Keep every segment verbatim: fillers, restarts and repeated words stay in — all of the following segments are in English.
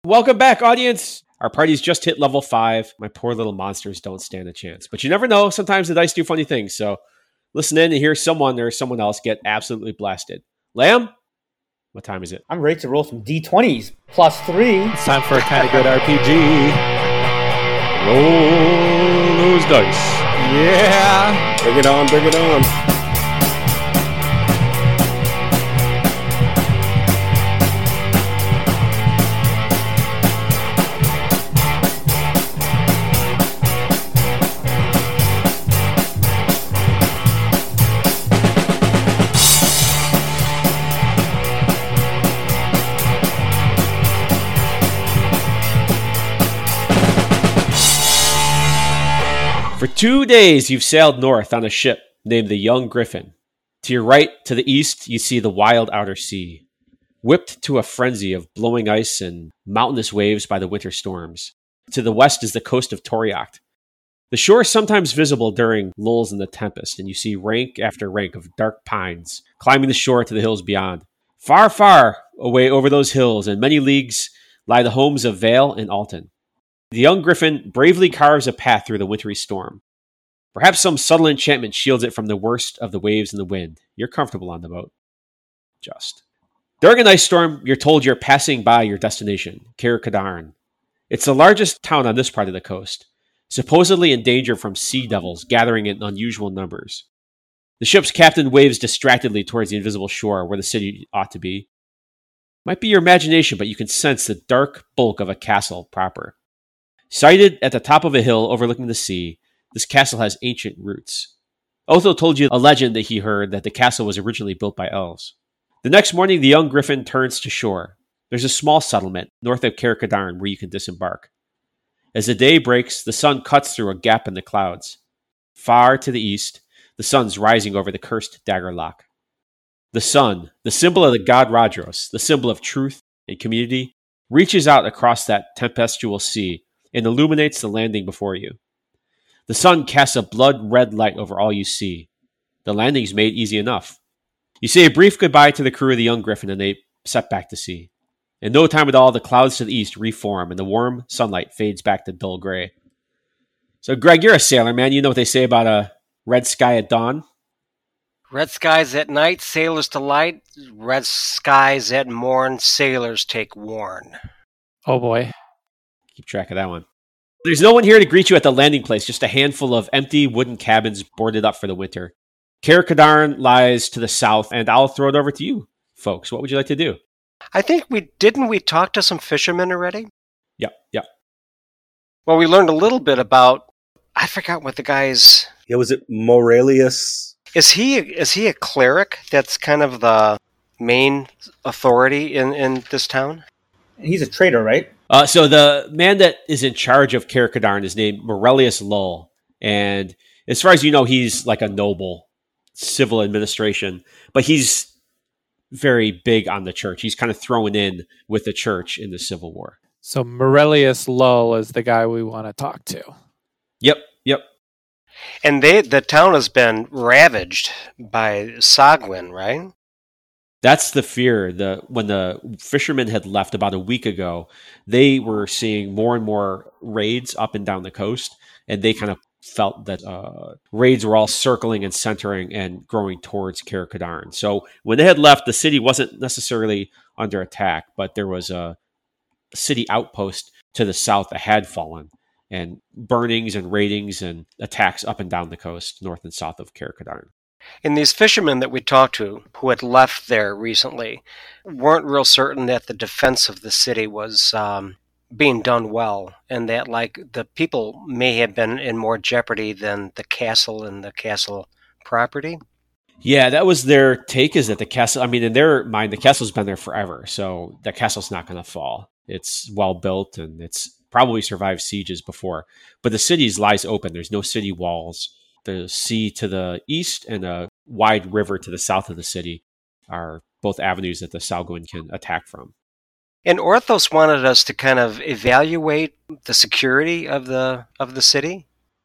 Welcome back, audience. Our party's just hit level five. My poor little monsters don't stand a chance. But you never know. Sometimes the dice do funny things. So listen in and hear someone or someone else get absolutely blasted. Lamb, what time is it? I'm ready to roll some D twenties plus three. It's time for a kind of good R P G. Roll those dice. Yeah. Bring it on, bring it on. For two days, you've sailed north on a ship named the Young Griffin. To your right, to the east, you see the wild outer sea, whipped to a frenzy of blowing ice and mountainous waves by the winter storms. To the west is the coast of Toriacht. The shore is sometimes visible during lulls in the tempest, and you see rank after rank of dark pines climbing the shore to the hills beyond. Far, far away over those hills and many leagues lie the homes of Vale and Alton. The Young Griffin bravely carves a path through the wintry storm. Perhaps some subtle enchantment shields it from the worst of the waves and the wind. You're comfortable on the boat. Just. During an ice storm, you're told you're passing by your destination, Caer Cadairn. It's the largest town on this part of the coast, supposedly in danger from sea devils gathering in unusual numbers. The ship's captain waves distractedly towards the invisible shore where the city ought to be. Might be your imagination, but you can sense the dark bulk of a castle proper. Sited at the top of a hill overlooking the sea, this castle has ancient roots. Otho told you a legend that he heard that the castle was originally built by elves. The next morning, the Young Griffin turns to shore. There's a small settlement north of Caer Cadairn where you can disembark. As the day breaks, the sun cuts through a gap in the clouds. Far to the east, the sun's rising over the cursed Dagger Lock. The sun, the symbol of the god Rhodros, the symbol of truth and community, reaches out across that tempestuous sea and illuminates the landing before you. The sun casts a blood-red light over all you see. The landing's made easy enough. You say a brief goodbye to the crew of the Young Griffin and they set back to sea. In no time at all, the clouds to the east reform and the warm sunlight fades back to dull gray. So, Greg, you're a sailor, man. You know what they say about a red sky at dawn? Red skies at night, sailors delight. Red skies at morn, sailors take warn. Oh, boy. Keep track of that one. There's no one here to greet you at the landing place, just a handful of empty wooden cabins boarded up for the winter. Caer Cadairn lies to the south, and I'll throw it over to you, folks. What would you like to do? I think we didn't we talk to some fishermen already? Yep, yep. Well, we learned a little bit about, I forgot what the guy's... Yeah, was it Morelius? Is he is he a cleric that's kind of the main authority in, in this town? He's a traitor, right? Uh, so the man that is in charge of Caer Cadairn is named Morelius Lull. And as far as you know, he's like a noble, civil administration. But he's very big on the church. He's kind of thrown in with the church in the Civil War. So Morelius Lull is the guy we want to talk to. Yep, yep. And they the town has been ravaged by Sagwin, right? That's the fear. The when the fishermen had left about a week ago, they were seeing more and more raids up and down the coast, and they kind of felt that uh, raids were all circling and centering and growing towards Caer Cadairn. So when they had left, the city wasn't necessarily under attack, but there was a city outpost to the south that had fallen, and burnings and raidings and attacks up and down the coast, north and south of Caer Cadairn. And these fishermen that we talked to who had left there recently weren't real certain that the defense of the city was um, being done well, and that like the people may have been in more jeopardy than the castle and the castle property. Yeah, that was their take, is that the castle, I mean, in their mind, the castle's been there forever, so the castle's not going to fall. It's well built, and it's probably survived sieges before. But the city lies open. There's no city walls. The sea to the east and a wide river to the south of the city are both avenues that the Sagwin can attack from. And Orthos wanted us to kind of evaluate the security of the of the city.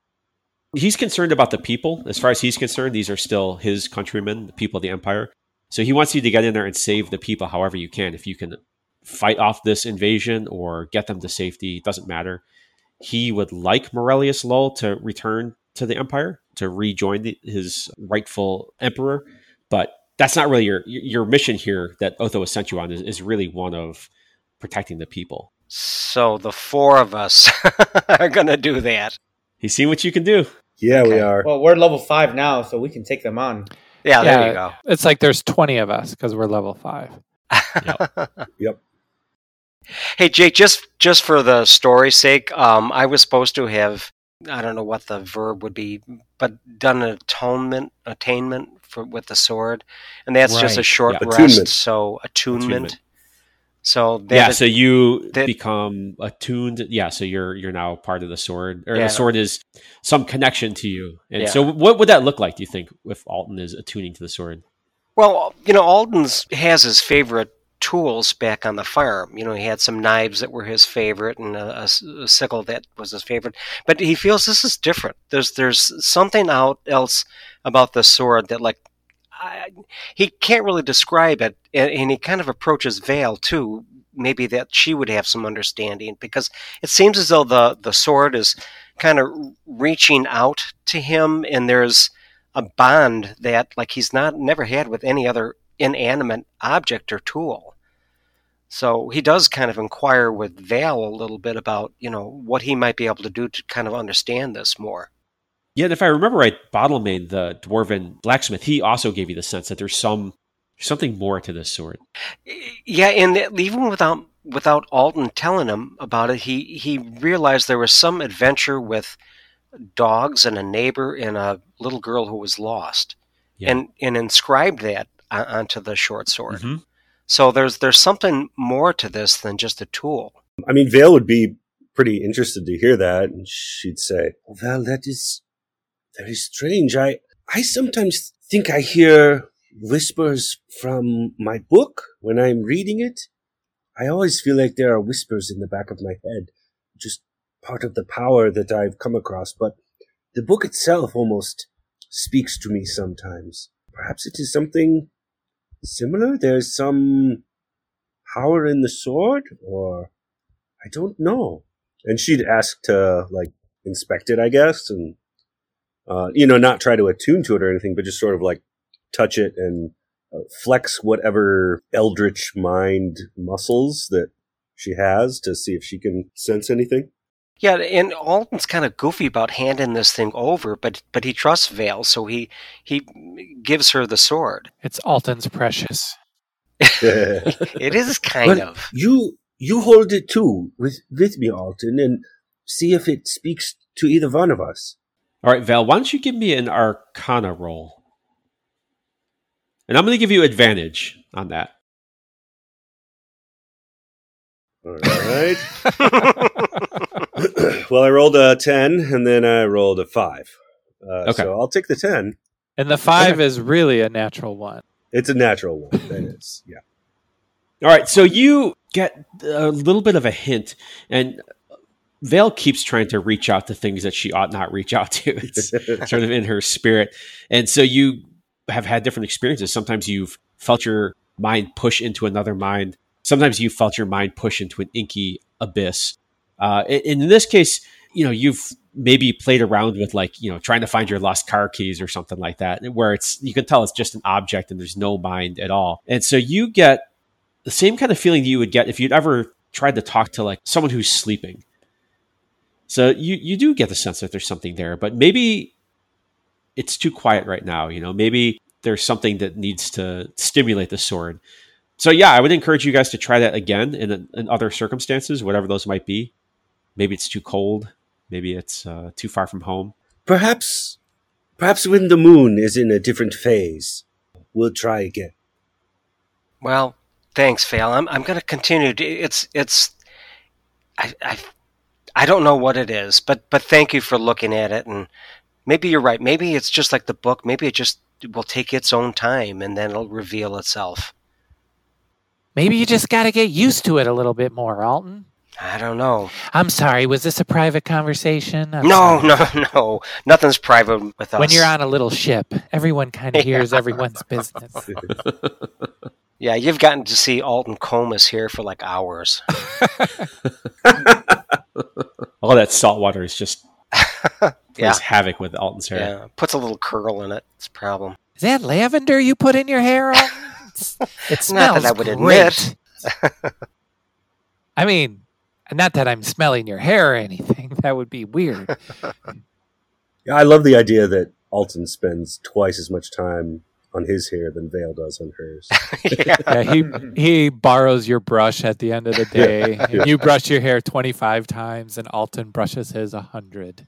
He's concerned about the people. As far as he's concerned, these are still his countrymen, the people of the Empire. So he wants you to get in there and save the people however you can. If you can fight off this invasion or get them to safety. It doesn't matter. He would like Morelius Lull to return to the Empire, to rejoin the, his rightful emperor. But that's not really your your mission here that Otho has sent you on, is, is really one of protecting the people. So the four of us are going to do that. He's seen what you can do. Yeah, Okay. we are. Well, we're level five now, so we can take them on. Yeah, there you go. It's like there's twenty of us because we're level five. Yep. Hey, Jake, just just for the story's sake, um, I was supposed to have, I don't know what the verb would be, but done an atonement, attainment for with the sword, and that's just a Right. short Yeah. rest. Attunement. So attunement. Attunement. So that Yeah, is- so you that- become attuned. Yeah, so you're you're now part of the sword, or Yeah. the sword is some connection to you. And Yeah. so, what would that look like? Do you think if Alton is attuning to the sword? well, you know, Alden's has his favorite tools back on the farm. You know, he had some knives that were his favorite, and a, a s- a sickle that was his favorite. But he feels this is different. There's there's something out else about the sword that, like, I, he can't really describe it, and, and he kind of approaches Vale too. Maybe that she would have some understanding, because it seems as though the the sword is kind of reaching out to him, and there's a bond that, like, he's not never had with any other inanimate object or tool. So he does kind of inquire with Vale a little bit about, you know, what he might be able to do to kind of understand this more. Yeah, and if I remember right, Bottlemane, the dwarven blacksmith, he also gave you the sense that there's some something more to this sword. Yeah, and even without without Alton telling him about it, he he realized there was some adventure with dogs and a neighbor and a little girl who was lost, Yeah. and and inscribed that on- onto the short sword. Mhm. So there's there's something more to this than just a tool. I mean, Vale would be pretty interested to hear that, and she'd say, "Well, that is very strange. I I sometimes think I hear whispers from my book when I'm reading it. I always feel like there are whispers in the back of my head, just part of the power that I've come across. But the book itself almost speaks to me sometimes. Perhaps it is something similar. There's some power in the sword, or I don't know." And she'd ask to, like, inspect it, I guess, and, uh, you know, not try to attune to it or anything, but just sort of, like, touch it and uh, flex whatever eldritch mind muscles that she has to see if she can sense anything. Yeah, and Alton's kind of goofy about handing this thing over, but but he trusts Vale, so he he gives her the sword. It's Alton's precious. It is kind Well, of. You you hold it too with with me, Alton, and see if it speaks to either one of us. All right, Val, why don't you give me an Arcana roll? And I'm going to give you advantage on that. All right. Well, I rolled a ten, and then I rolled a five. Uh, Okay. So I'll take the ten. And the five is really a natural one. It's a natural one. That is, yeah. All right, so you get a little bit of a hint, and Vale keeps trying to reach out to things that she ought not reach out to. It's sort of in her spirit. And so you have had different experiences. Sometimes you've felt your mind push into another mind. Sometimes you felt your mind push into an inky abyss. Uh, and in this case, you know, you've maybe played around with, like, you know, trying to find your lost car keys or something like that, where it's, you can tell it's just an object and there's no mind at all. And so you get the same kind of feeling you would get if you'd ever tried to talk to, like, someone who's sleeping. So you, you do get the sense that there's something there, but maybe it's too quiet right now. You know, maybe there's something that needs to stimulate the sword. So yeah, I would encourage you guys to try that again in, in other circumstances, whatever those might be. Maybe it's too cold. Maybe it's uh, too far from home. Perhaps, perhaps when the moon is in a different phase, we'll try again. Well, thanks, Vale. I'm I'm going to continue. To, it's it's. I, I I don't know what it is, but but thank you for looking at it, and maybe you're right. Maybe it's just like the book. Maybe it just will take its own time, and then it'll reveal itself. Maybe you just got to get used to it a little bit more, Alton. I don't know. I'm sorry. Was this a private conversation? I'm No, sorry. no, no. Nothing's private with us. When you're on a little ship, everyone kind of hears everyone's business. Yeah, you've gotten to see Alton Comus here for like hours. All that salt water is just plays Yeah. havoc with Alton's hair. Yeah, puts a little curl in it. It's a problem. Is that lavender you put in your hair? Alton? It's- It smells Not that I would great. admit. I mean, not that I'm smelling your hair or anything. That would be weird. Yeah, I love the idea that Alton spends twice as much time on his hair than Vale does on hers. Yeah. Yeah, he he borrows your brush at the end of the day, Yeah. and you brush your hair twenty-five times, and Alton brushes his one hundred.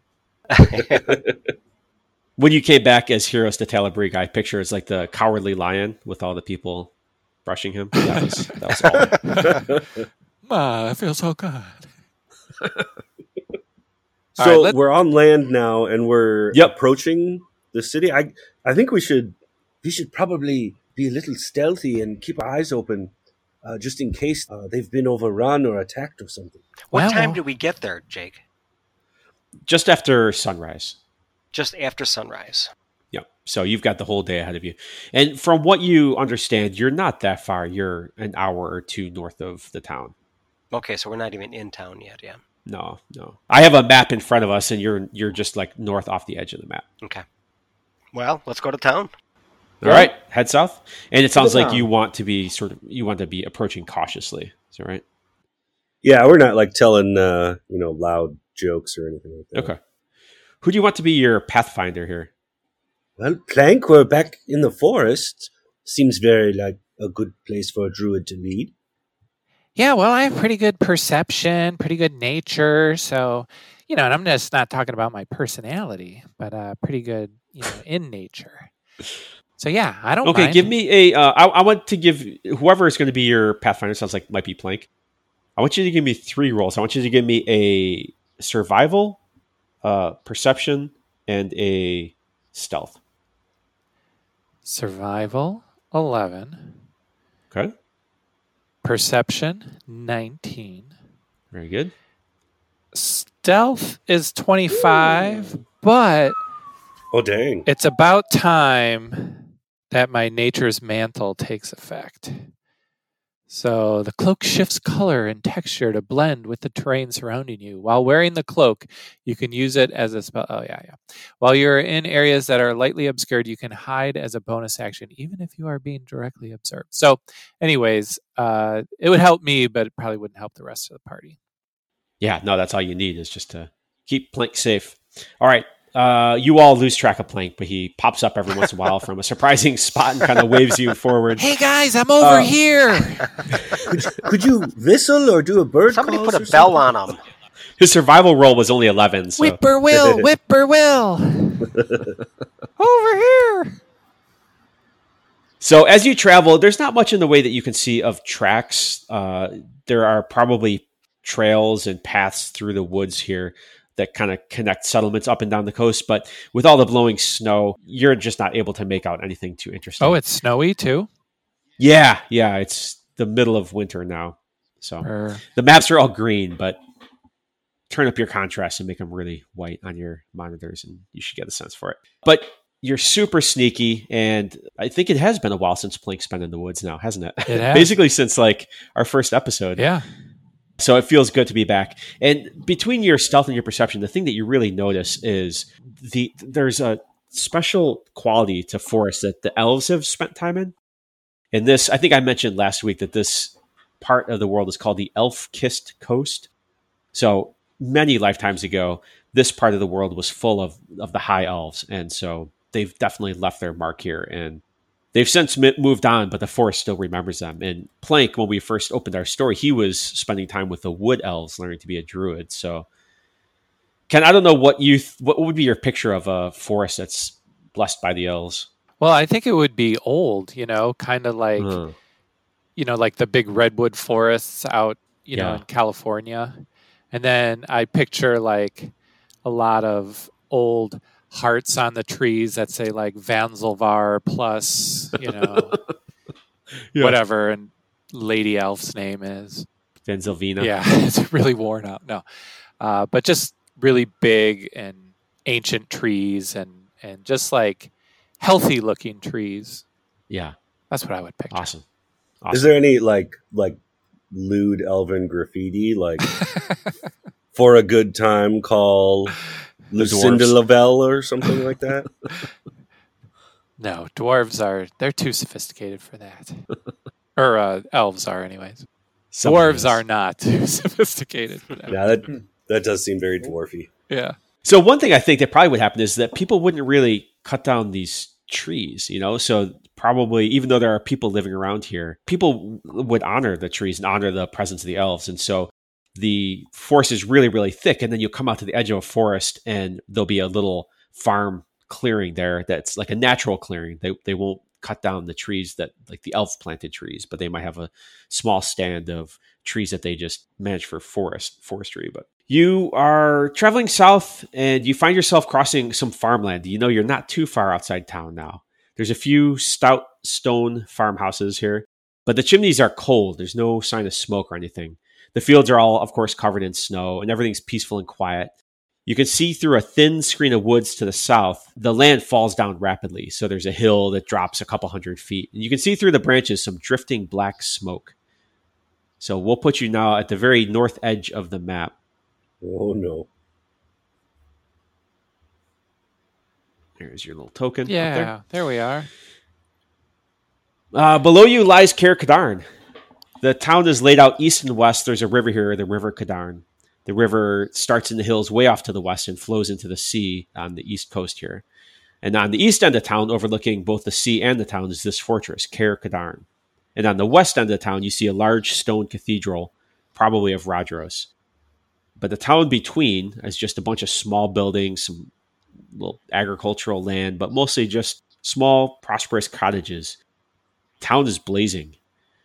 When you came back as Heroes to Talabriga, I picture it's like the cowardly lion with all the people brushing him. That was, that was Alton. Ah, I feel so good. So All right, let- we're on land now, and we're Yep. approaching the city. I I think we should we should probably be a little stealthy and keep our eyes open, uh, just in case uh, they've been overrun or attacked or something. What Well- time did we get there, Jake? Just after sunrise. Just after sunrise. Yeah. So you've got the whole day ahead of you. And from what you understand, you're not that far. You're an hour or two north of the town. Okay, so we're not even in town yet, yeah. No, no. I have a map in front of us, and you're you're just like north off the edge of the map. Okay. Well, let's go to town. All right, head south. And it sounds the like town. you want to be sort of you want to be approaching cautiously. Is that right? Yeah, we're not like telling uh, you know loud jokes or anything like that. Okay. Who do you want to be your pathfinder here? Well, Plank, we're back in the forest. Seems very like a good place for a druid to lead. Yeah, well, I have pretty good perception, pretty good nature. So, you know, and I'm just not talking about my personality, but uh, pretty good, you know, in nature. So, yeah, I don't Okay, mind. give me a. Uh, I, I want to give whoever is going to be your pathfinder. Sounds like might be Plank. I want you to give me three rolls. I want you to give me a survival, uh, perception, and a stealth. Survival, eleven. Okay, Perception, nineteen. very good. Stealth is twenty-five, but Oh, dang. it's about time that my nature's mantle takes effect. So the cloak shifts color and texture to blend with the terrain surrounding you. While wearing the cloak, you can use it as a spell. Oh, yeah, yeah. While you're in areas that are lightly obscured, you can hide as a bonus action, even if you are being directly observed. So, anyways, uh, it would help me, but it probably wouldn't help the rest of the party. Yeah, no, that's all you need is just to keep Plank safe. All right. Uh, you all lose track of Plank, but he pops up every once in a while from a surprising spot and kind of waves you forward. Hey guys, I'm over Uh, here. Could, could you whistle or do a bird Somebody calls put a or bell something? on him. His survival roll was only eleven. So Whippoorwill, whippoorwill. Over here. So as you travel, there's not much in the way that you can see of tracks. Uh, there are probably trails and paths through the woods here that kind of connect settlements up and down the coast. But with all the blowing snow, you're just not able to make out anything too interesting. Oh, it's snowy too. yeah, yeah. It's the middle of winter now. So Or- the maps are all green, but turn up your contrast and make them really white on your monitors, and you should get a sense for it. But you're super sneaky, and I think it has been a while since Plank's been in the woods now, hasn't it? It has. Basically since like our first episode. Yeah. So it feels good to be back. And between your stealth and your perception, the thing that you really notice is the there's a special quality to forest that the elves have spent time in. And this, I think I mentioned last week that this part of the world is called the Elf-Kissed Coast. So many lifetimes ago, this part of the world was full of, of the high elves. And so they've definitely left their mark here. And they've since moved on, but the forest still remembers them. And Plank, when we first opened our story, he was spending time with the wood elves, learning to be a druid. So, Ken, I don't know what you th- what would be your picture of a forest that's blessed by the elves. Well, I think it would be old, you know, kind of like, Uh, you know, like the big redwood forests out, you know, Yeah. in California. And then I picture like a lot of old hearts on the trees that say like Vanzelvar plus, you know, Yeah. whatever, and Lady Elf's name is. Van Zilvina. Yeah, it's really worn out. No, uh, but just really big and ancient trees, and and just like healthy looking trees. Yeah. That's what I would picture. Awesome. Awesome. Is there any like like lewd elven graffiti like for a good time call Lucinda dwarves. Lavelle or something like that? No, dwarves are, they're too sophisticated for that. Or uh, elves are anyways. Somebody Dwarves else. are not too sophisticated for that. Yeah, that that does seem very dwarfy. Yeah. So one thing I think that probably would happen is that people wouldn't really cut down these trees, you know? So probably, even though there are people living around here, people would honor the trees and honor the presence of the elves. And so the forest is really, really thick. And then you come out to the edge of a forest and there'll be a little farm clearing there that's like a natural clearing. They they won't cut down the trees that like the elf planted trees, but they might have a small stand of trees that they just manage for forest forestry. But you are traveling south and you find yourself crossing some farmland. You know you're not too far outside town now. There's a few stout stone farmhouses here, but the chimneys are cold. There's no sign of smoke or anything. The fields are all, of course, covered in snow and everything's peaceful and quiet. You can see through a thin screen of woods to the south, the land falls down rapidly. So there's a hill that drops a couple hundred feet. And you can see through the branches some drifting black smoke. So we'll put you now at the very north edge of the map. Oh no. There's your little token. up Yeah, there. there we are. Uh, below you lies Caer Cadarn. The town is laid out east and west. There's a river here, the River Cadarn. The river starts in the hills way off to the west and flows into the sea on the east coast here. And on the east end of town, overlooking both the sea and the town, is this fortress, Caer Cadarn. And on the west end of the town, you see a large stone cathedral, probably of Rodros. But the town between is just a bunch of small buildings, some little agricultural land, but mostly just small, prosperous cottages. Town is blazing.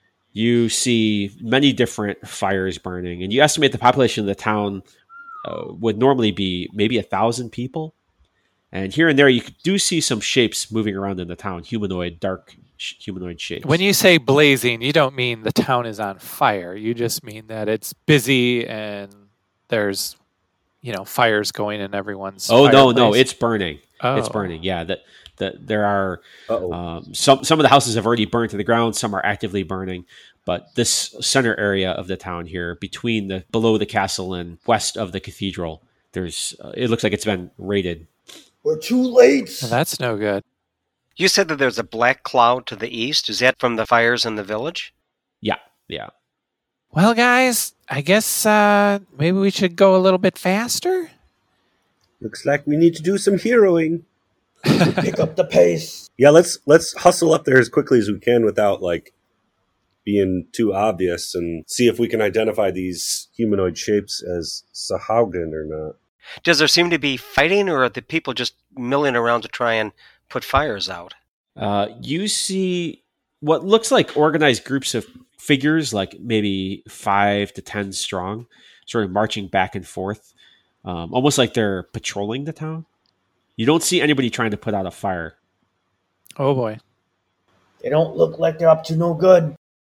You see many different fires burning, and you estimate the population of the town uh, would normally be maybe a thousand people. And here and there, you do see some shapes moving around in the town, humanoid, dark sh- humanoid shapes. When you say blazing, you don't mean the town is on fire. You just mean that it's busy and there's, you know, fires going in everyone's oh no, no, fireplace. it's burning. Oh. It's burning. Yeah, that that there are Uh-oh. um, some some of the houses have already burned to the ground. Some are actively burning. But this center area of the town here, between the below the castle and west of the cathedral, there's uh, it looks like it's been raided. We're too late. Well, that's no good. You said that there's a black cloud to the east. Is that from the fires in the village? Yeah, yeah. Well, guys, I guess uh, maybe we should go a little bit faster. Looks like we need to do some heroing. Pick up the pace. Yeah, let's let's hustle up there as quickly as we can without like being too obvious, and see if we can identify these humanoid shapes as Sahaugen or not. Does there seem to be fighting, or are the people just milling around to try and put fires out? Uh, you see what looks like organized groups of figures, like maybe five to ten strong, sort of marching back and forth, um, almost like they're patrolling the town. You don't see anybody trying to put out a fire. Oh, boy. They don't look like they're up to no good.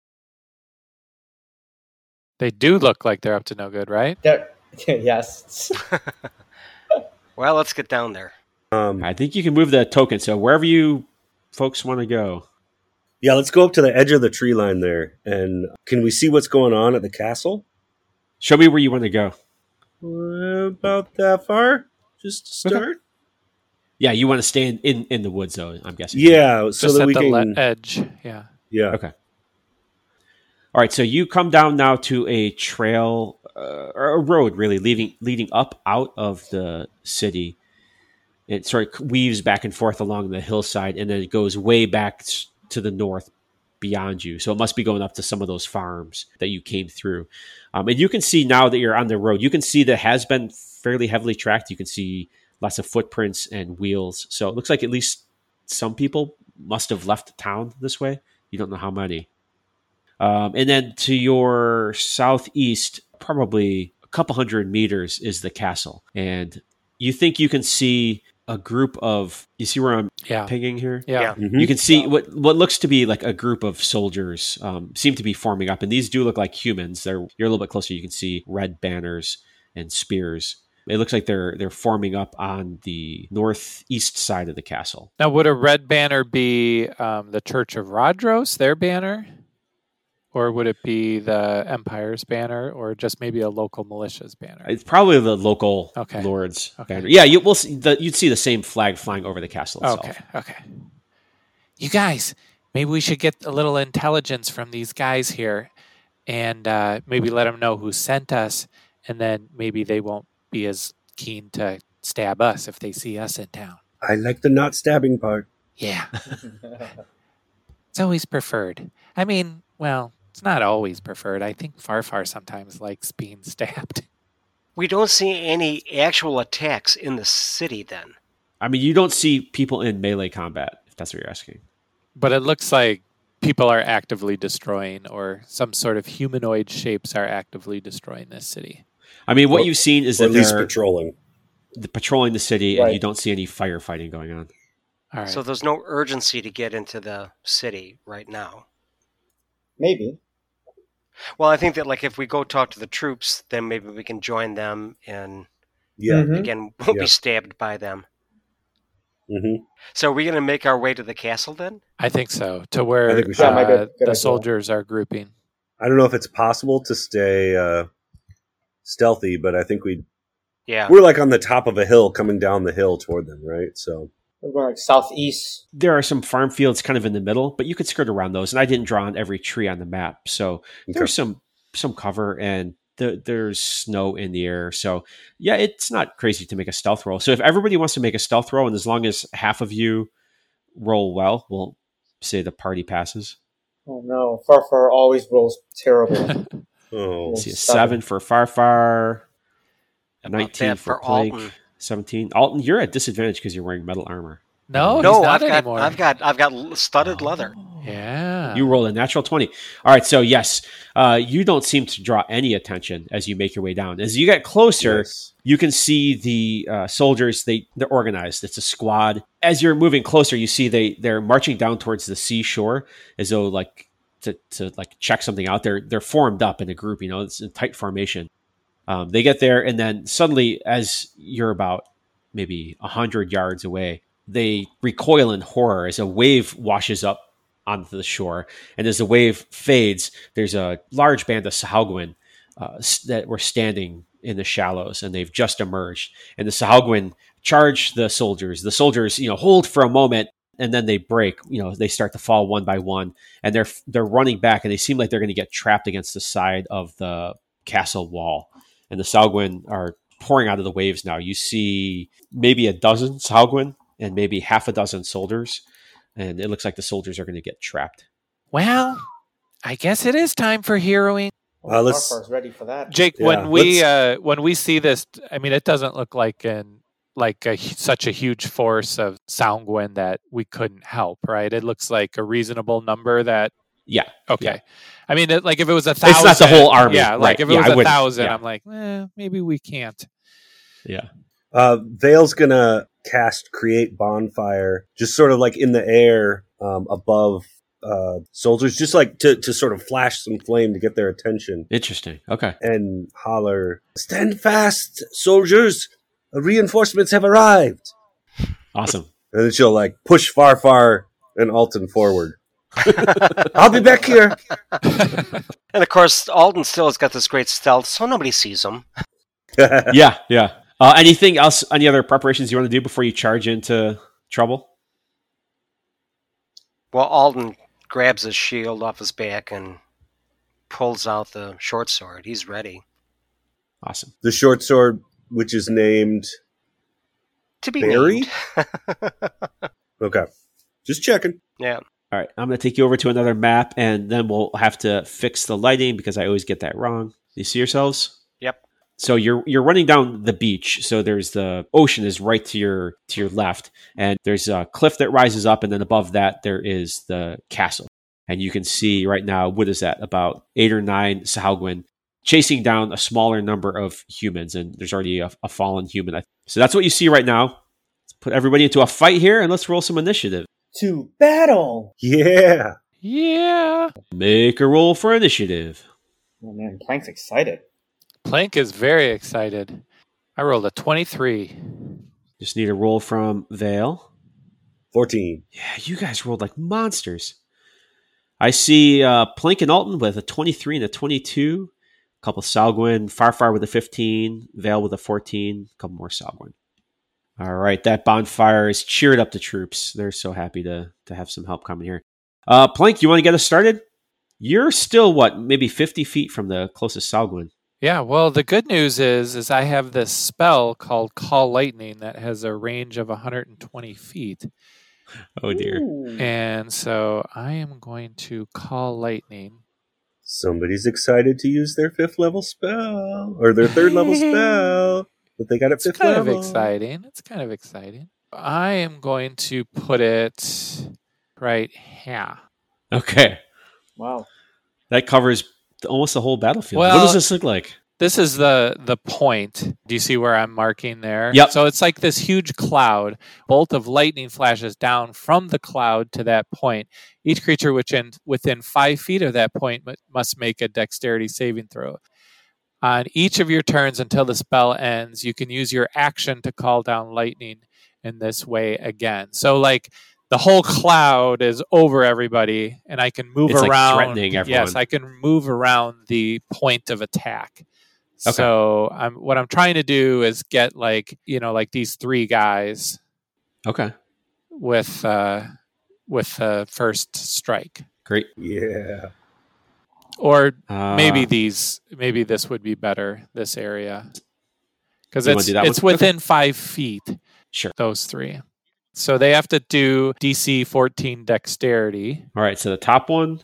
They do look like they're up to no good, right? They're yes. Well, let's get down there. Um, I think you can move the token. So wherever you folks want to go. yeah, let's go up to the edge of the tree line there, and can we see what's going on at the castle? Show me where you want to go. Uh, about that far, just to start. Yeah, you want to stay in, in, in the woods, though, I'm guessing. Yeah, so Just that at we the can. le- edge. Yeah. yeah. Okay. All right, so you come down now to a trail, uh, or a road, really, leading leading up out of the city. It sort of weaves back and forth along the hillside, and then it goes way back to the north beyond you. So it must be going up to some of those farms that you came through. Um, and you can see now that you're on the road, you can see that it has been fairly heavily tracked. You can see lots of footprints and wheels. So it looks like at least some people must have left town this way. You don't know how many. Um, and then to your southeast, probably a couple hundred meters, is the castle. And you think you can see a group of, you see where I'm Yeah. pinging here? Yeah. Yeah. Mhm. You can see what what looks to be like a group of soldiers um, seem to be forming up. And these do look like humans. They're, you're a little bit closer. You can see red banners and spears. It looks like they're they're forming up on the northeast side of the castle. Now, would a red banner be um, the Church of Rodros, their banner? Or would it be the Empire's banner, or just maybe a local militia's banner? It's probably the local Okay. lord's Okay. banner. Yeah, you will see the, you'd see the same flag flying over the castle itself. Okay, okay. You guys, maybe we should get a little intelligence from these guys here, and uh, maybe let them know who sent us, and then maybe they won't be as keen to stab us if they see us in town. I like the not stabbing part. Yeah. It's always preferred. I mean, well, it's not always preferred. I think Farfar sometimes likes being stabbed. We don't see any actual attacks in the city then. I mean, you don't see people in melee combat, if that's what you're asking. But it looks like people are actively destroying, or some sort of humanoid shapes are actively destroying this city. I mean, what Or- you've seen is Or that at least they're patrolling. the- patrolling the city, and Right. you don't see any firefighting going on. All right. So there's no urgency to get into the city right now. Maybe. Well, I think that like if we go talk to the troops, then maybe we can join them and Yeah. Mhm. again won't Yeah. be stabbed by them. hmm So are we going to make our way to the castle then? I think so. To where I think we should. uh, That might be a good the idea. soldiers are grouping. I don't know if it's possible to stay uh, stealthy, but I think we Yeah. we're like on the top of a hill coming down the hill toward them, right? So We're going like southeast. There are some farm fields kind of in the middle, but you could skirt around those. And I didn't draw on every tree on the map, so Okay. there's some some cover, and the, there's snow in the air. So yeah, it's not crazy to make a stealth roll. So if everybody wants to make a stealth roll, and as long as half of you roll well, we'll say the party passes. Oh no, Farfar always rolls terrible. oh, Let's see, a Seven. seven for Farfar, About nineteen that for for Plank, Alton. seventeen. Alton, you're at disadvantage because you're wearing metal armor. No, No, he's not I've got anymore. I've got I've got l- studded leather. Yeah. You roll a natural twenty. All right, so yes, uh, you don't seem to draw any attention as you make your way down. As you get closer, nice. you can see the uh, soldiers. They they're organized. It's a squad. As you're moving closer, you see they they're marching down towards the seashore as though like to to like check something out. They're they're formed up in a group. You know, it's a tight formation. Um, they get there, and then suddenly, as you're about maybe a hundred yards away, they recoil in horror as a wave washes up onto the shore. And as the wave fades, there's a large band of Sahuagin uh, s- that were standing in the shallows, and they've just emerged. And the Sahuagin charge the soldiers. The soldiers, you know, hold for a moment, and then they break. You know, they start to fall one by one, and they're they're running back, and they seem like they're going to get trapped against the side of the castle wall. And the Sahuagin are pouring out of the waves now. You see maybe a dozen Sahuagin and maybe half a dozen soldiers, and it looks like the soldiers are going to get trapped. Well, I guess it is time for heroing. Well, Uh, let's- Farfar's ready for that. Jake, Yeah, when we uh, when we see this, I mean, it doesn't look like an like a, hu- such a huge force of Sahuagin that we couldn't help, right? It looks like a reasonable number that. Yeah, Okay, Yeah. I mean, it, like if it was a It's thousand, not the whole army, Yeah, like right. if it Yeah, was I a wouldn't. thousand, Yeah. I'm like, eh, maybe we can't. yeah. Uh, Vale's gonna cast Create Bonfire, just sort of like in the air um, above uh, soldiers, just like to, to sort of flash some flame to get their attention Interesting. Okay. and holler, "Stand fast, soldiers! Reinforcements have arrived!" Awesome. And then she'll like push Farfar and Alton forward. I'll be back here. And of course, Alden still has got this great stealth, so nobody sees him. Yeah, yeah. Uh, anything else? Any other preparations you want to do before you charge into trouble? Well, Alden grabs his shield off his back and pulls out the short sword. He's ready Awesome. The short sword, which is named. to be Barry? named. Okay, just checking. Yeah. All right. I'm going to take you over to another map, and then we'll have to fix the lighting because I always get that wrong. You see yourselves? Yep. So you're you're running down the beach. So there's the ocean is right to your to your left, and there's a cliff that rises up, and then above that there is the castle. And you can see right now, what is that? About eight or nine Sahuagin chasing down a smaller number of humans, and there's already a, a fallen human. So that's what you see right now. Let's put everybody into a fight here, and let's roll some initiative. To battle. Yeah. Yeah, Make a roll for initiative. Oh man, Plank's excited. Plank is very excited. I rolled a twenty-three. Just need a roll from Vale. fourteen. Yeah, you guys rolled like monsters. I see uh, Plink and Alton with a twenty-three and a twenty-two. A couple Salguin, Farfar with a fifteen, Vale with a fourteen, a couple more Salguin. All right, that bonfire has cheered up the troops. They're so happy to to have some help coming here. Uh, Plink, you want to get us started? You're still, what, maybe fifty feet from the closest Salguin. Yeah, well, the good news is, is I have this spell called Call Lightning that has a range of one hundred twenty feet. Oh, dear. Ooh. And so I am going to Call Lightning. Somebody's excited to use their fifth level spell or their third level spell, but they got it It's fifth kind level. of exciting. It's kind of exciting. I am going to put it right here. Okay. Wow. That covers almost the whole battlefield. Well- what does this look like? This is the the point. Do you see where I'm marking there? Yep. So it's like this huge cloud. Bolt of lightning flashes down from the cloud to that point. Each creature within within five feet of that point mu- must make a dexterity saving throw. On each of your turns until the spell ends, you can use your action to call down lightning in this way again. So like the whole cloud is over everybody, and I can move It's like around. threatening everyone. Yes, I can move around the point of attack. Okay. So I'm what I'm trying to do is get like you know like these three guys Okay. with uh, with uh, first strike, Great. Yeah. or Uh, maybe these maybe this would be better, this area, because You wanna it's do that it's one? within five feet. Sure. Those three, so they have to do D C fourteen dexterity. All right. So the top one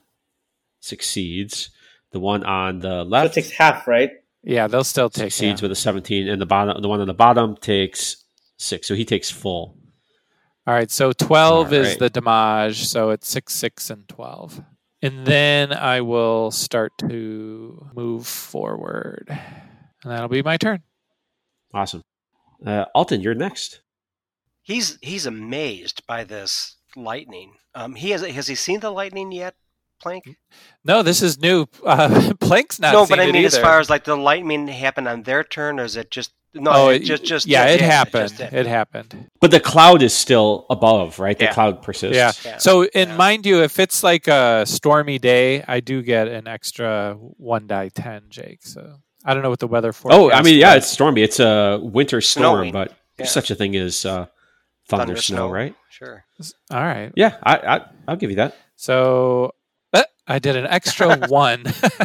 succeeds. The one on the So it left takes half, right? Yeah, they'll still take succeeds yeah. with a seventeen, and the bottom, the one on the bottom takes six. So he takes full. All right, so twelve All is right. the damage, so it's six, six, and twelve. And then I will start to move forward. And that'll be my turn. Awesome. Uh, Alton, you're next. He's he's amazed by this lightning. Um, he has has he seen the lightning yet, Plank? No, this is new. Uh, Plank's not no, seen but I it mean, as either. far as like the lightning happen on their turn, or is it just no? oh, it just just yeah, it just happened. just It happened. But the cloud is still above, right? The Yeah. cloud persists. Yeah. Yeah. So, and Yeah. mind you, if it's like a stormy day, I do get an extra one die ten, Jake. So I don't know what the weather forecast. Oh, I mean, yeah, was. it's stormy. It's a winter storm, Snowing. but there's Yeah. such a thing as uh, thunder, snow, right? Sure. all right. Yeah, I, I, I'll give you that. So uh, I did an extra one.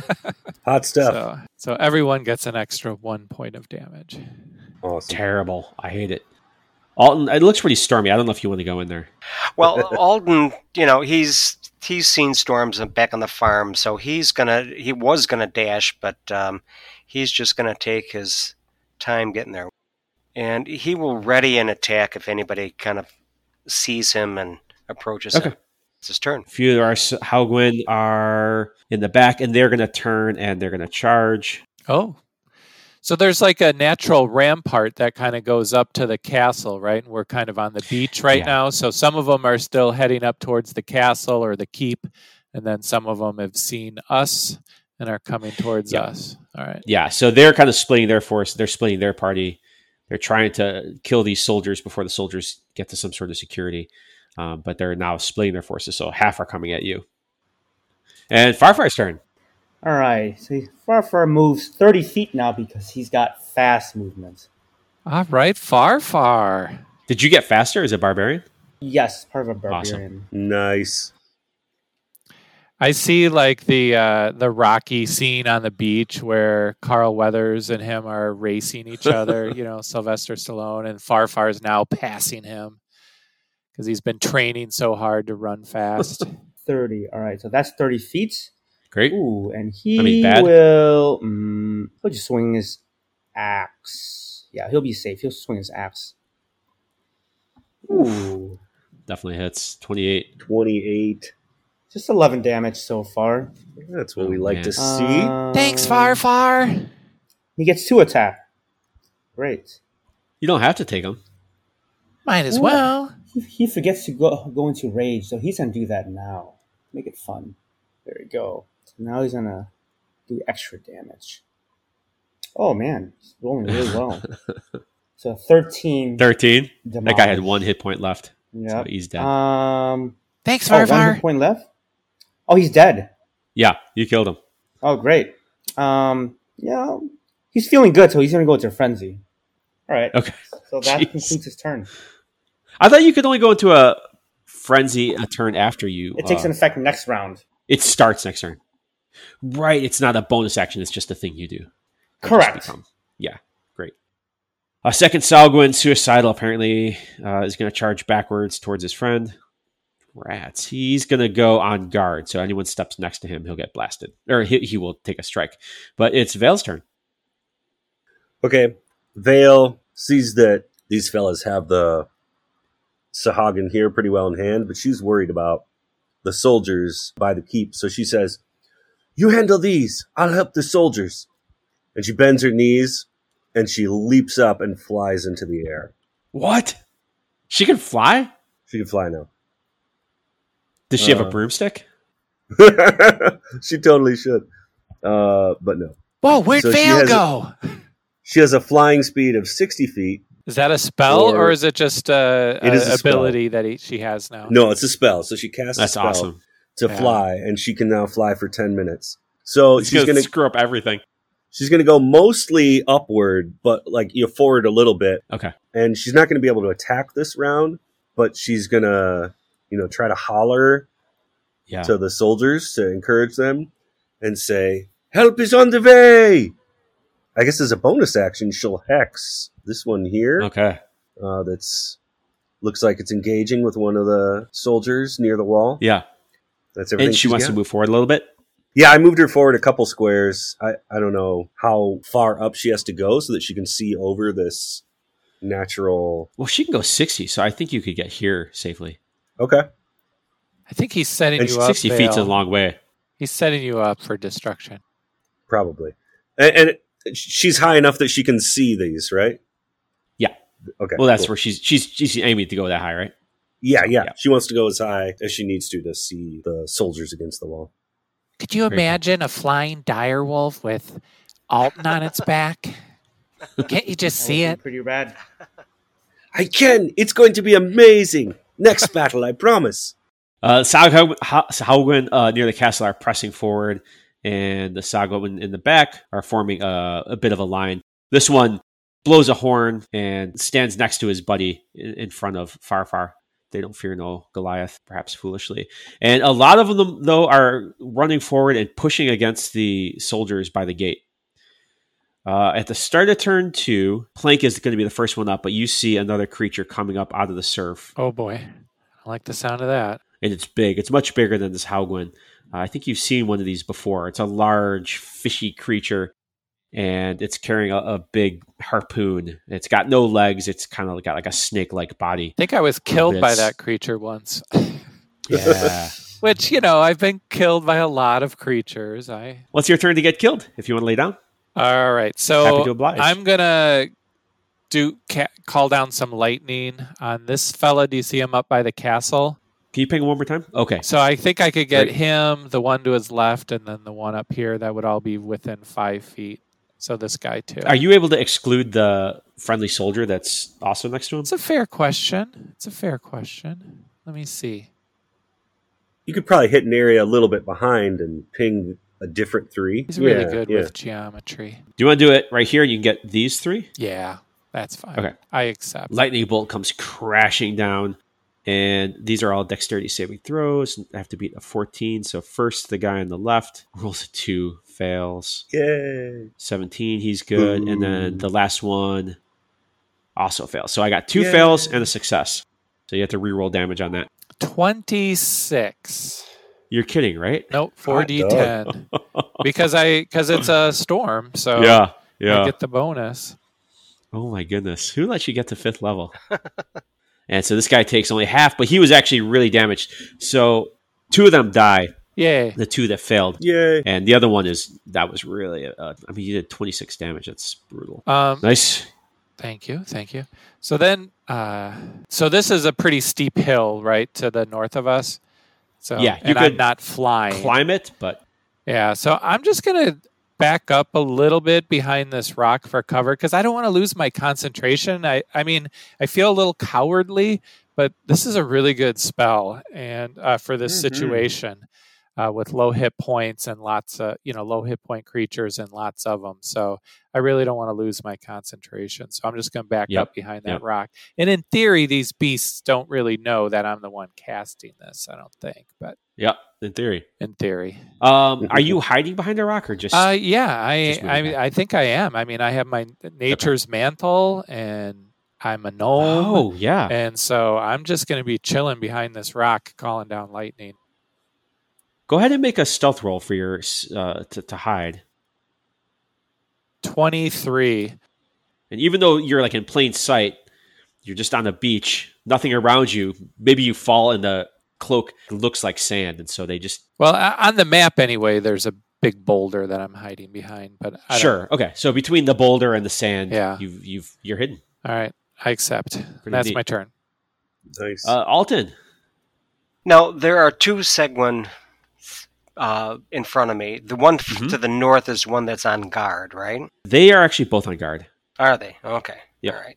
Hot stuff. So, so everyone gets an extra one point of damage. Awesome. Terrible. I hate it. Alton, it looks pretty stormy. I don't know if you want to go in there. Well, Alden, you know, he's he's seen storms back on the farm, so he's gonna he was gonna dash, but um, he's just gonna take his time getting there, and he will ready an attack if anybody kind of sees him and approaches Okay. him. It's his turn. A few of our S- Hauguin are in the back, and they're going to turn and they're going to charge. Oh. So there's like a natural rampart that kind of goes up to the castle, right? And we're kind of on the beach right Yeah. now. So some of them are still heading up towards the castle or the keep. And then some of them have seen us and are coming towards Yeah. us. All right. Yeah, so they're kind of splitting their force. They're splitting their party. They're trying to kill these soldiers before the soldiers get to some sort of security. Um, but they're now splitting their forces, so half are coming at you. And Farfar's turn. All right. So Farfar moves thirty feet now because he's got fast movement. All right. Far, far. Did you get faster as a barbarian? Yes, part of a Awesome. barbarian. Nice. I see like the uh, the Rocky scene on the beach where Carl Weathers and him are racing each other. You know, Sylvester Stallone, and Farfar's now passing him because he's been training so hard to run fast. thirty. All right. So that's thirty feet. Great. Ooh, and he I mean, bad. will. Mm, he'll just swing his axe. Yeah, he'll be safe. He'll swing his axe. Ooh, Definitely hits. twenty-eight. twenty-eight. just eleven damage so far. That's what we Oh, like man. to see. Um, Thanks, Farfar. He gets two attack. Great. You don't have to take them. Might as Ooh. well. He, he forgets to go go into rage, so he's gonna do that now. Make it fun. There we go. So now he's gonna do extra damage. Oh man, he's rolling really well. So thirteen. thirteen. That guy had damage. one hit point left. Yep. So he's dead. Um. Thanks, Oh, one hit Farfar. point left. Oh, he's dead. Yeah, you killed him. Oh, great. Um, yeah, he's feeling good, so he's going to go into a frenzy. All right. Okay. So that Jeez. concludes his turn. I thought you could only go into a frenzy a turn after you. It takes uh, an effect next round. It starts next turn. Right. It's not a bonus action. It's just a thing you do. You Correct. just become- Yeah. Great. A second Salguin, suicidal, apparently, uh, is going to charge backwards towards his friend. Rats. He's going to go on guard. So anyone steps next to him, he'll get blasted. Or he, he will take a strike. But it's Vale's turn. Okay. Vale sees that these fellas have the Sahagin here pretty well in hand, but she's worried about the soldiers by the keep. So she says, "You handle these. I'll help the soldiers." And she bends her knees and she leaps up and flies into the air. What? She can fly? She can fly now. Does she have a Uh, broomstick? She totally should. Uh, but no. Whoa, where'd So she Vale has a- go? She has a flying speed of sixty feet. Is that a spell, Or- or is it just a, It is a a spell. ability that he, she has now? No, it's a spell. So she casts That's a spell awesome. to Yeah. fly, and she can now fly for ten minutes. So It's she's going gonna to screw up everything. she's gonna go mostly upward, but like you know, forward a little bit. Okay. And she's not gonna be able to attack this round, but she's gonna you know try to holler Yeah. to the soldiers to encourage them and say, "Help is on the way." I guess as a bonus action, she'll hex this one here. Okay. Uh, that's looks like it's engaging with one of the soldiers near the wall. Yeah. That's everything. And she she's wants got. to move forward a little bit. Yeah, I moved her forward a couple squares. I, I don't know how far up she has to go so that she can see over this natural. Well, she can go sixty, so I think you could get here safely. Okay. I think he's setting And you up. sixty feet's a Vale. long way. He's setting you up for destruction. Probably. And, and she's high enough that she can see these, right? Yeah. Okay. Well, that's cool. where she's she's she's aiming to go that high, right? Yeah, yeah, Yeah. She wants to go as high as she needs to to see the soldiers against the wall. Could you Very cool. imagine a flying dire wolf with Alton on its back? Can't you just That see would be it? Pretty rad. I can. It's going to be amazing. Next battle, I promise. Uh, Salgwin uh, near the castle are pressing forward, and the Salgwin in the back are forming a, a bit of a line. This one blows a horn and stands next to his buddy in, in front of Farfar. They don't fear no Goliath, perhaps foolishly. And a lot of them, though, are running forward and pushing against the soldiers by the gate. Uh, at the start of turn two, Plank is going to be the first one up, but you see another creature coming up out of the surf. Oh boy. I like the sound of that. And it's big. It's much bigger than this Haugwin. Uh, I think you've seen one of these before. It's a large, fishy creature, and it's carrying a, a big harpoon. It's got no legs. It's kind of got like a snake-like body. I think I was killed by This- that creature once. Yeah. Which, you know, I've been killed by a lot of creatures. I What's your turn to get killed? If you want to lay down. All right. Happy to So oblige. I'm going to do ca- call down some lightning on this fella. Do you see him up by the castle? Can you ping one more time? Okay. So I think I could get Great. him, the one to his left, and then the one up here. That would all be within five feet. So this guy too. Are you able to exclude the friendly soldier that's also next to him? It's a fair question. It's a fair question. Let me see. You could probably hit an area a little bit behind and ping a different three. He's really Yeah, good yeah. with geometry. Do you want to do it right here? You can get these three. Yeah, that's fine. Okay. I accept. Lightning bolt comes crashing down, and these are all dexterity saving throws. I have to beat a fourteen. So first, the guy on the left rolls a two, fails. Yay. seventeen, he's good, and then Ooh. the last one also fails. So I got two Yay. fails and a success. So you have to reroll damage on that. twenty-six. You're kidding, right? Nope, four Hot d ten. because I because it's a storm, so yeah, I yeah. get the bonus. Oh my goodness. Who lets you get to fifth level? And so this guy takes only half, but he was actually really damaged. So two of them die, Yay. the two that failed. Yay. And the other one is, that was really, uh, I mean, you did twenty-six damage. That's brutal. Um, Nice. Thank you, thank you. So then, uh, so this is a pretty steep hill, right, to the north of us. So Yeah, you and I'm could not flying. Climb it, but Yeah, so I'm just gonna back up a little bit behind this rock for cover because I don't want to lose my concentration. I, I mean, I feel a little cowardly, but this is a really good spell and uh, for this Mhm. situation. uh, with low hit points and lots of, you know, low hit point creatures and lots of them. So I really don't want to lose my concentration. So I'm just going to back Yep. up behind that Yep. rock. And in theory, these beasts don't really know that I'm the one casting this, I don't think. But Yep, in theory. in theory. Um, are you hiding behind a rock or just? Uh, yeah, I, just moving back. I, I think I am. I mean, I have my nature's mantle and I'm a gnome. oh yeah. And so I'm just going to be chilling behind this rock, calling down lightning. Go ahead and make a stealth roll for your uh, to, to hide. twenty-three. And even though you're like in plain sight, you're just on the beach, nothing around you. Maybe you fall and the cloak looks like sand, and so they just Well, uh, on the map anyway, there's a big boulder that I'm hiding behind. But I don't- sure. Okay, so between the boulder and the sand, Yeah. you've you've you're hidden. All right, I accept. That's neat. my turn. Nice. Uh, Alton. Now, there are two Seguin uh, in front of me. The one f- Mhm. to the north is one that's on guard, right? They are actually both on guard. Are they? Okay. Yep. All right.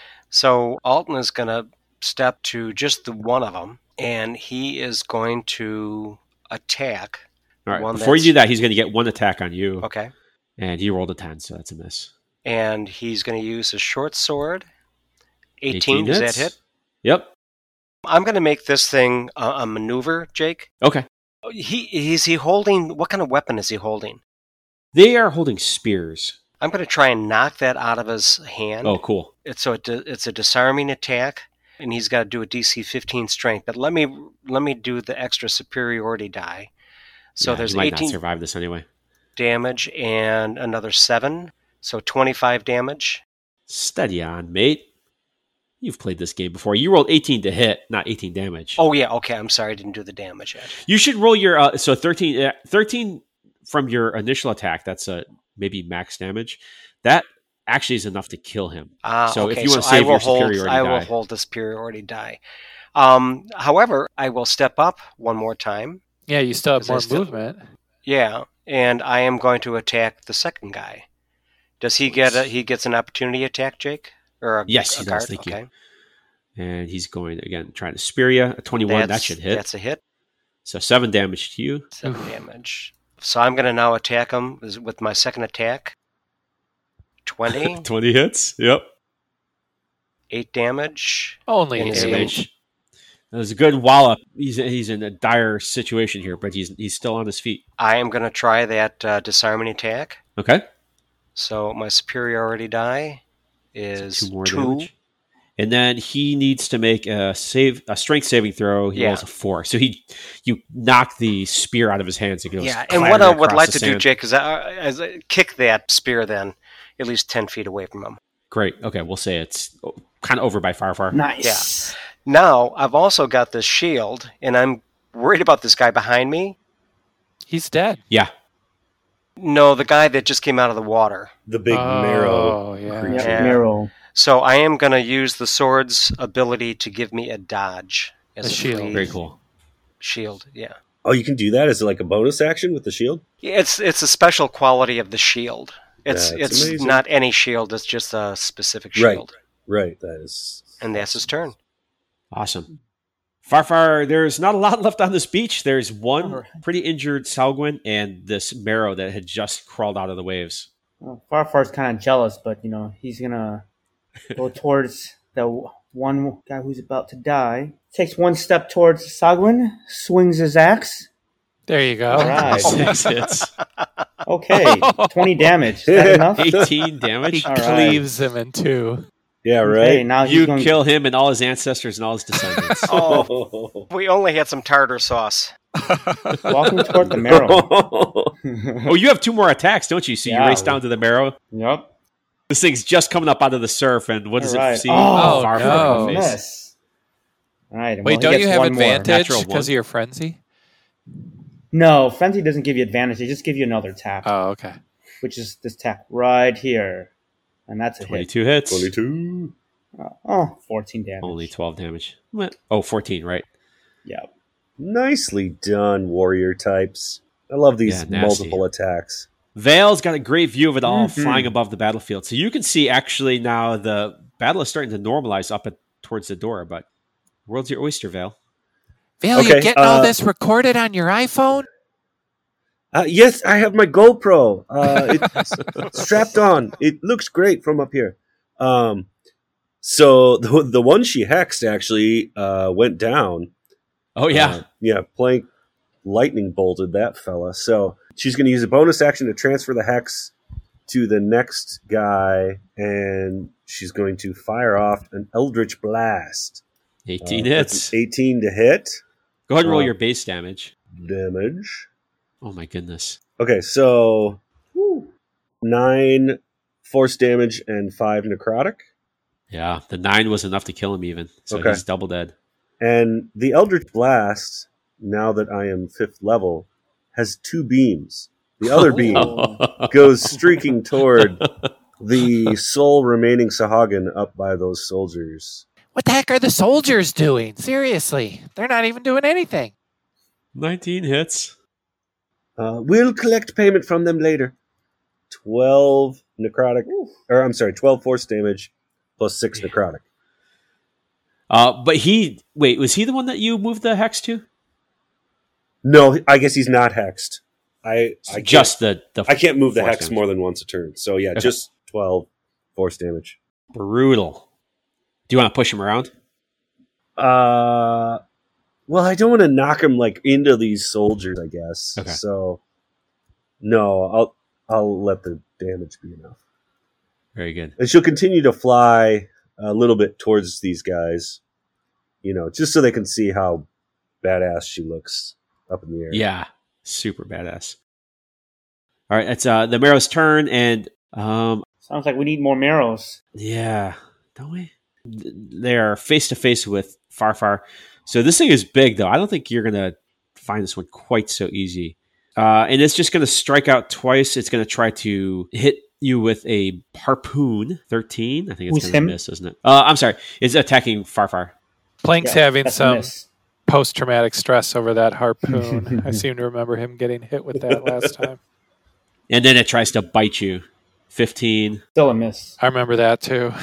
So Alton is going to step to just the one of them, and he is going to attack. All right. One Before you that's- do that, he's going to get one attack on you, Okay. and he rolled a ten, so that's a miss. And he's going to use his short sword. eighteen, does that hits. hit? Yep. I'm going to make this thing a, a maneuver, Jake. Okay. He is he holding? What kind of weapon is he holding? They are holding spears. I'm going to try and knock that out of his hand. Oh, cool. It's so it, it's a disarming attack, and he's got to do a D C fifteen strength. But let me let me do the extra superiority die. So Yeah, there's you might not eighteen survive this anyway. damage and another seven, so twenty-five damage. Steady on, mate. You've played this game before. You rolled eighteen to hit, not eighteen damage. Oh yeah, okay. I'm sorry, I didn't do the damage yet. You should roll your uh, so thirteen, uh, thirteen from your initial attack. That's a maybe max damage. That actually is enough to kill him. Ah, So if okay, you wanna so save I will your hold, superiority I will die. hold the superiority die. Um, however, I will step up one more time. Yeah, you still have Because I more still- movement. Yeah, and I am going to attack the second guy. Does he get a, he gets an opportunity attack, Jake? Or a, Yes, a he does, guard? thank you. Okay. And he's going again, trying to spear you. A twenty-one, that That's- should hit. That's a hit. So seven damage to you. Seven Oof. damage. So I'm going to now attack him with my second attack. Twenty, twenty hits. Yep. eight damage. Only And eight. he's Damage. That was a good wallop. He's he's in a dire situation here, but he's he's still on his feet. I am going to try that uh, disarming attack. Okay. So my superiority die is So two more two. damage. And then he needs to make a save, a strength saving throw. He Yeah. rolls a four, so he you knock the spear out of his hands. It goes Yeah, and what clattering I would across like the to do, sand. Jake, is I, is I kick that spear then at least ten feet away from him. Great. Okay, we'll say it's kind of over by far, far. Nice. Now, I've also got this shield, and I'm worried about this guy behind me. He's dead. Yeah. No, the guy that just came out of the water. The big Oh, marrow yeah. creature. Yep, Yeah. Miro. So I am going to use the sword's ability to give me a dodge as A a shield. free Very cool. shield. Yeah, Oh, you can do that as like a bonus action with the shield? Yeah, it's it's a special quality of the shield. It's That's it's amazing. not any shield. It's just a specific Right. shield, Right, that is. and that's his turn. Awesome. Farfar, there's not a lot left on this beach. There's one Alright. pretty injured Salguin and this Marrow that had just crawled out of the waves. Well, Farfar's kind of jealous, but you know he's gonna go towards the w- one guy who's about to die. Takes one step towards Sagwin, swings his axe. There you go. All right. Six hits. Okay, twenty damage. Is that enough? eighteen He damage. All right. cleaves him in two. Yeah, Okay, right. now he's You going. kill him and all his ancestors and all his descendants. Oh, we only had some tartar sauce. Walking toward the marrow. Oh, you have two more attacks, don't you? So you Yeah. race down to the Marrow. Yep. This thing's just coming up out of the surf, and what does All it right. see? Oh, Farfar no. in the face. Yes. All right. Wait, well, he don't gets you have one more. advantage Natural because one. of your frenzy? No, frenzy doesn't give you advantage. It just gives you another tap, Oh, okay. which is this tap right here, and that's a hit. twenty-two hits. twenty-two. Oh, oh, fourteen damage. Only twelve damage. What? Oh, fourteen, right? Yep. Nicely done, warrior types. I love these Yeah, nasty. multiple attacks. Vale's got a great view of it all Mhm. flying above the battlefield. So you can see actually now the battle is starting to normalize up at, towards the door, but world's your oyster, Vale. Vale, Okay, you getting all uh, this recorded on your iPhone? Uh, yes, I have my GoPro. Uh, it's strapped on. It looks great from up here. Um, so the the one she hexed actually uh, went down. Oh, yeah. Uh, yeah, Plank lightning bolted that fella. So she's going to use a bonus action to transfer the hex to the next guy, and she's going to fire off an Eldritch Blast. eighteen Uh, hits. eighteen to hit. Go ahead and roll uh, your base damage. Damage. Oh, my goodness. Okay, so nine force damage and five necrotic. Yeah, the nine was enough to kill him even. So Okay. he's double dead. And the Eldritch Blast, now that I am fifth level, has two beams. The other beam goes streaking toward the sole remaining Sahagin up by those soldiers. What the heck are the soldiers doing? Seriously, they're not even doing anything. nineteen hits. Uh, we'll collect payment from them later. twelve necrotic, or I'm sorry, twelve force damage plus six necrotic. Uh, but he, wait, was he the one that you moved the hex to? No, I guess he's not hexed. I, I can't- Just the, the I can't move the force hex damage. more than once a turn. So yeah, Okay. just twelve force damage. Brutal. Do you want to push him around? Uh, well, I don't want to knock him like into these soldiers, I guess. Okay. So no, I'll I'll let the damage be enough. Very good. And she'll continue to fly a little bit towards these guys, you know, just so they can see how badass she looks up in the air. Yeah, super badass. All right, it's uh, the Marrow's turn, and um, Sounds like we need more marrows. yeah, don't we? They are face to face with Farfar. So this thing is big, though. I don't think you're gonna find this one quite so easy. Uh, and it's just gonna strike out twice. It's gonna try to hit you with a harpoon. Thirteen. I think it's Who's gonna him? miss, isn't it? Uh, I'm sorry. It's attacking Farfar. Plank's Yeah, having that's a some miss. post-traumatic stress over that harpoon. I seem to remember him getting hit with that last time. And then it tries to bite you. Fifteen. Still a miss. I remember that too.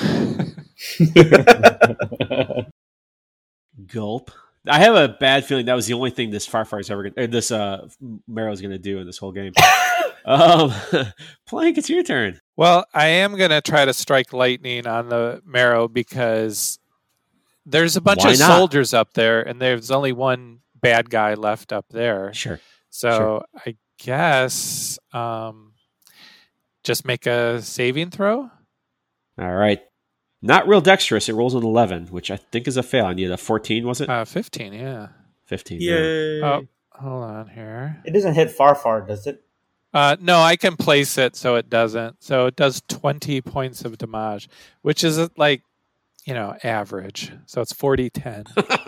Gulp. I have a bad feeling that was the only thing this Farfar's ever gonna, or this uh, Marrow's going to do in this whole game. um, Plank, it's your turn. Well, I am going to try to strike lightning on the Marrow because there's a bunch Why of not? soldiers up there, and there's only one bad guy left up there. Sure. So I guess um, just make a saving throw. All right. Not real dexterous. It rolls an eleven, which I think is a fail. I need a fourteen, was it? Uh, fifteen, yeah. fifteen. yeah. Yay! Oh, hold on here. It doesn't hit far, far, does it? Uh, no, I can place it so it doesn't. So it does twenty points of damage, which is uh, like, you know, average. So it's forty ten.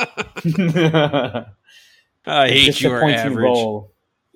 I hate Just your a pointy average. roll.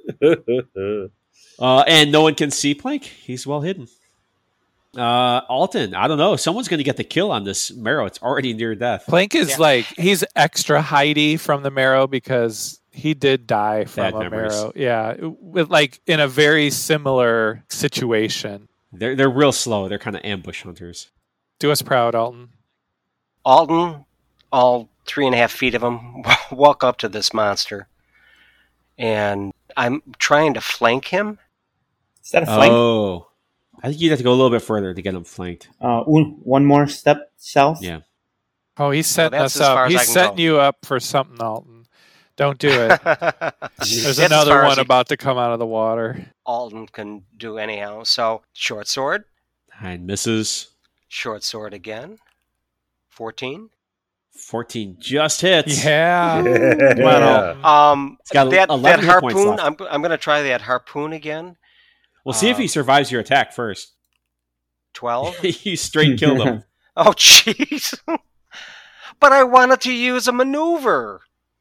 Uh, and no one can see Plank. He's well hidden. Uh, Alton, I don't know. Someone's going to get the kill on this Marrow. It's already near death. Plank is Yeah. like, he's extra hidey from the Marrow because he did die from Bad a memories. Marrow. Yeah, with like in a very similar situation. They're they're real slow. They're kind of ambush hunters. Do us proud, Alton. Alden, all three and a half feet of him, walk up to this monster. And I'm trying to flank him. Is that a flank? Oh, I think you'd have to go a little bit further to get him flanked. Uh, one one more step south. Yeah. Oh, he's setting that's us as far up. as I He's can setting go. you up for something, Alton. Don't do it. There's That's as another far as one he- about to come out of the water. Alden can do anyhow. So, short sword, Nine misses. short sword again. fourteen. fourteen just hits. Yeah. Yeah. Come on, Alton. Um, It's got that, eleven that hit points harpoon, left. I'm, I'm going to try that harpoon again. We'll see if he Um, survives your attack first. twelve. You straight killed him. Oh, jeez. But I wanted to use a maneuver.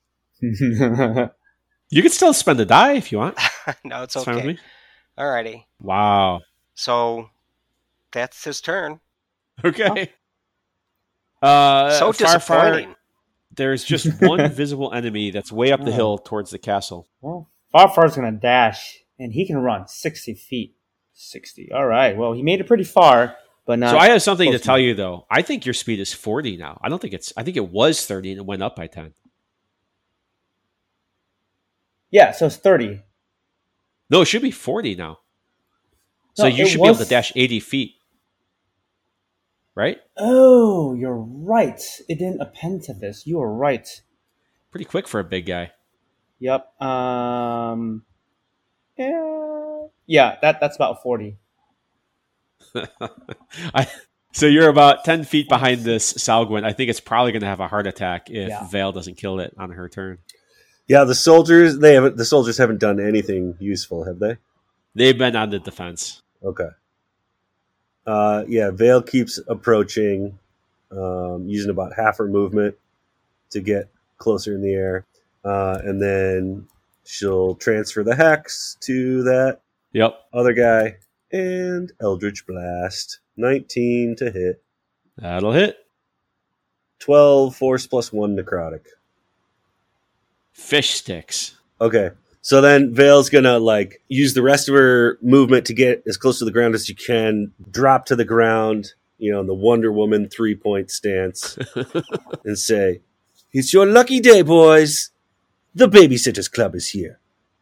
You can still spend a die if you want. No, it's It's fine with okay. me. Alrighty. Wow. So, that's his turn. Okay. Uh, So far, far, disappointing. there's just one visible enemy that's way up the Oh. hill towards the castle. Well, Farfar's going to dash, and he can run sixty feet. sixty. All right. Well, he made it pretty far, but not. so I have something to close tell enough. you, though. I think your speed is forty now. I don't think it's. I think it was thirty and it went up by ten. Yeah, so it's thirty. No, it should be forty now. So No, you it should be able was- to dash eighty feet. Right? Oh, you're right. It didn't append to this. You were right. Pretty quick for a big guy. Yep. Um. Yeah. Yeah. That that's about forty. I, so you're about ten feet behind this Salguin. I think it's probably going to have a heart attack if Yeah. Vale doesn't kill it on her turn. Yeah, the soldiers they haven't the soldiers haven't done anything useful, have they? They've been on the defense. Okay. Uh, yeah, Vale keeps approaching, um, using about half her movement to get closer in the air, uh, and then she'll transfer the hex to that Yep. other guy and Eldritch Blast, nineteen to hit, That'll hit. twelve force plus one necrotic. Fish sticks. Okay. So then Vale's gonna like use the rest of her movement to get as close to the ground as you can, drop to the ground, you know, in the Wonder Woman three point stance, and say, "It's your lucky day, boys. The Babysitters Club is here."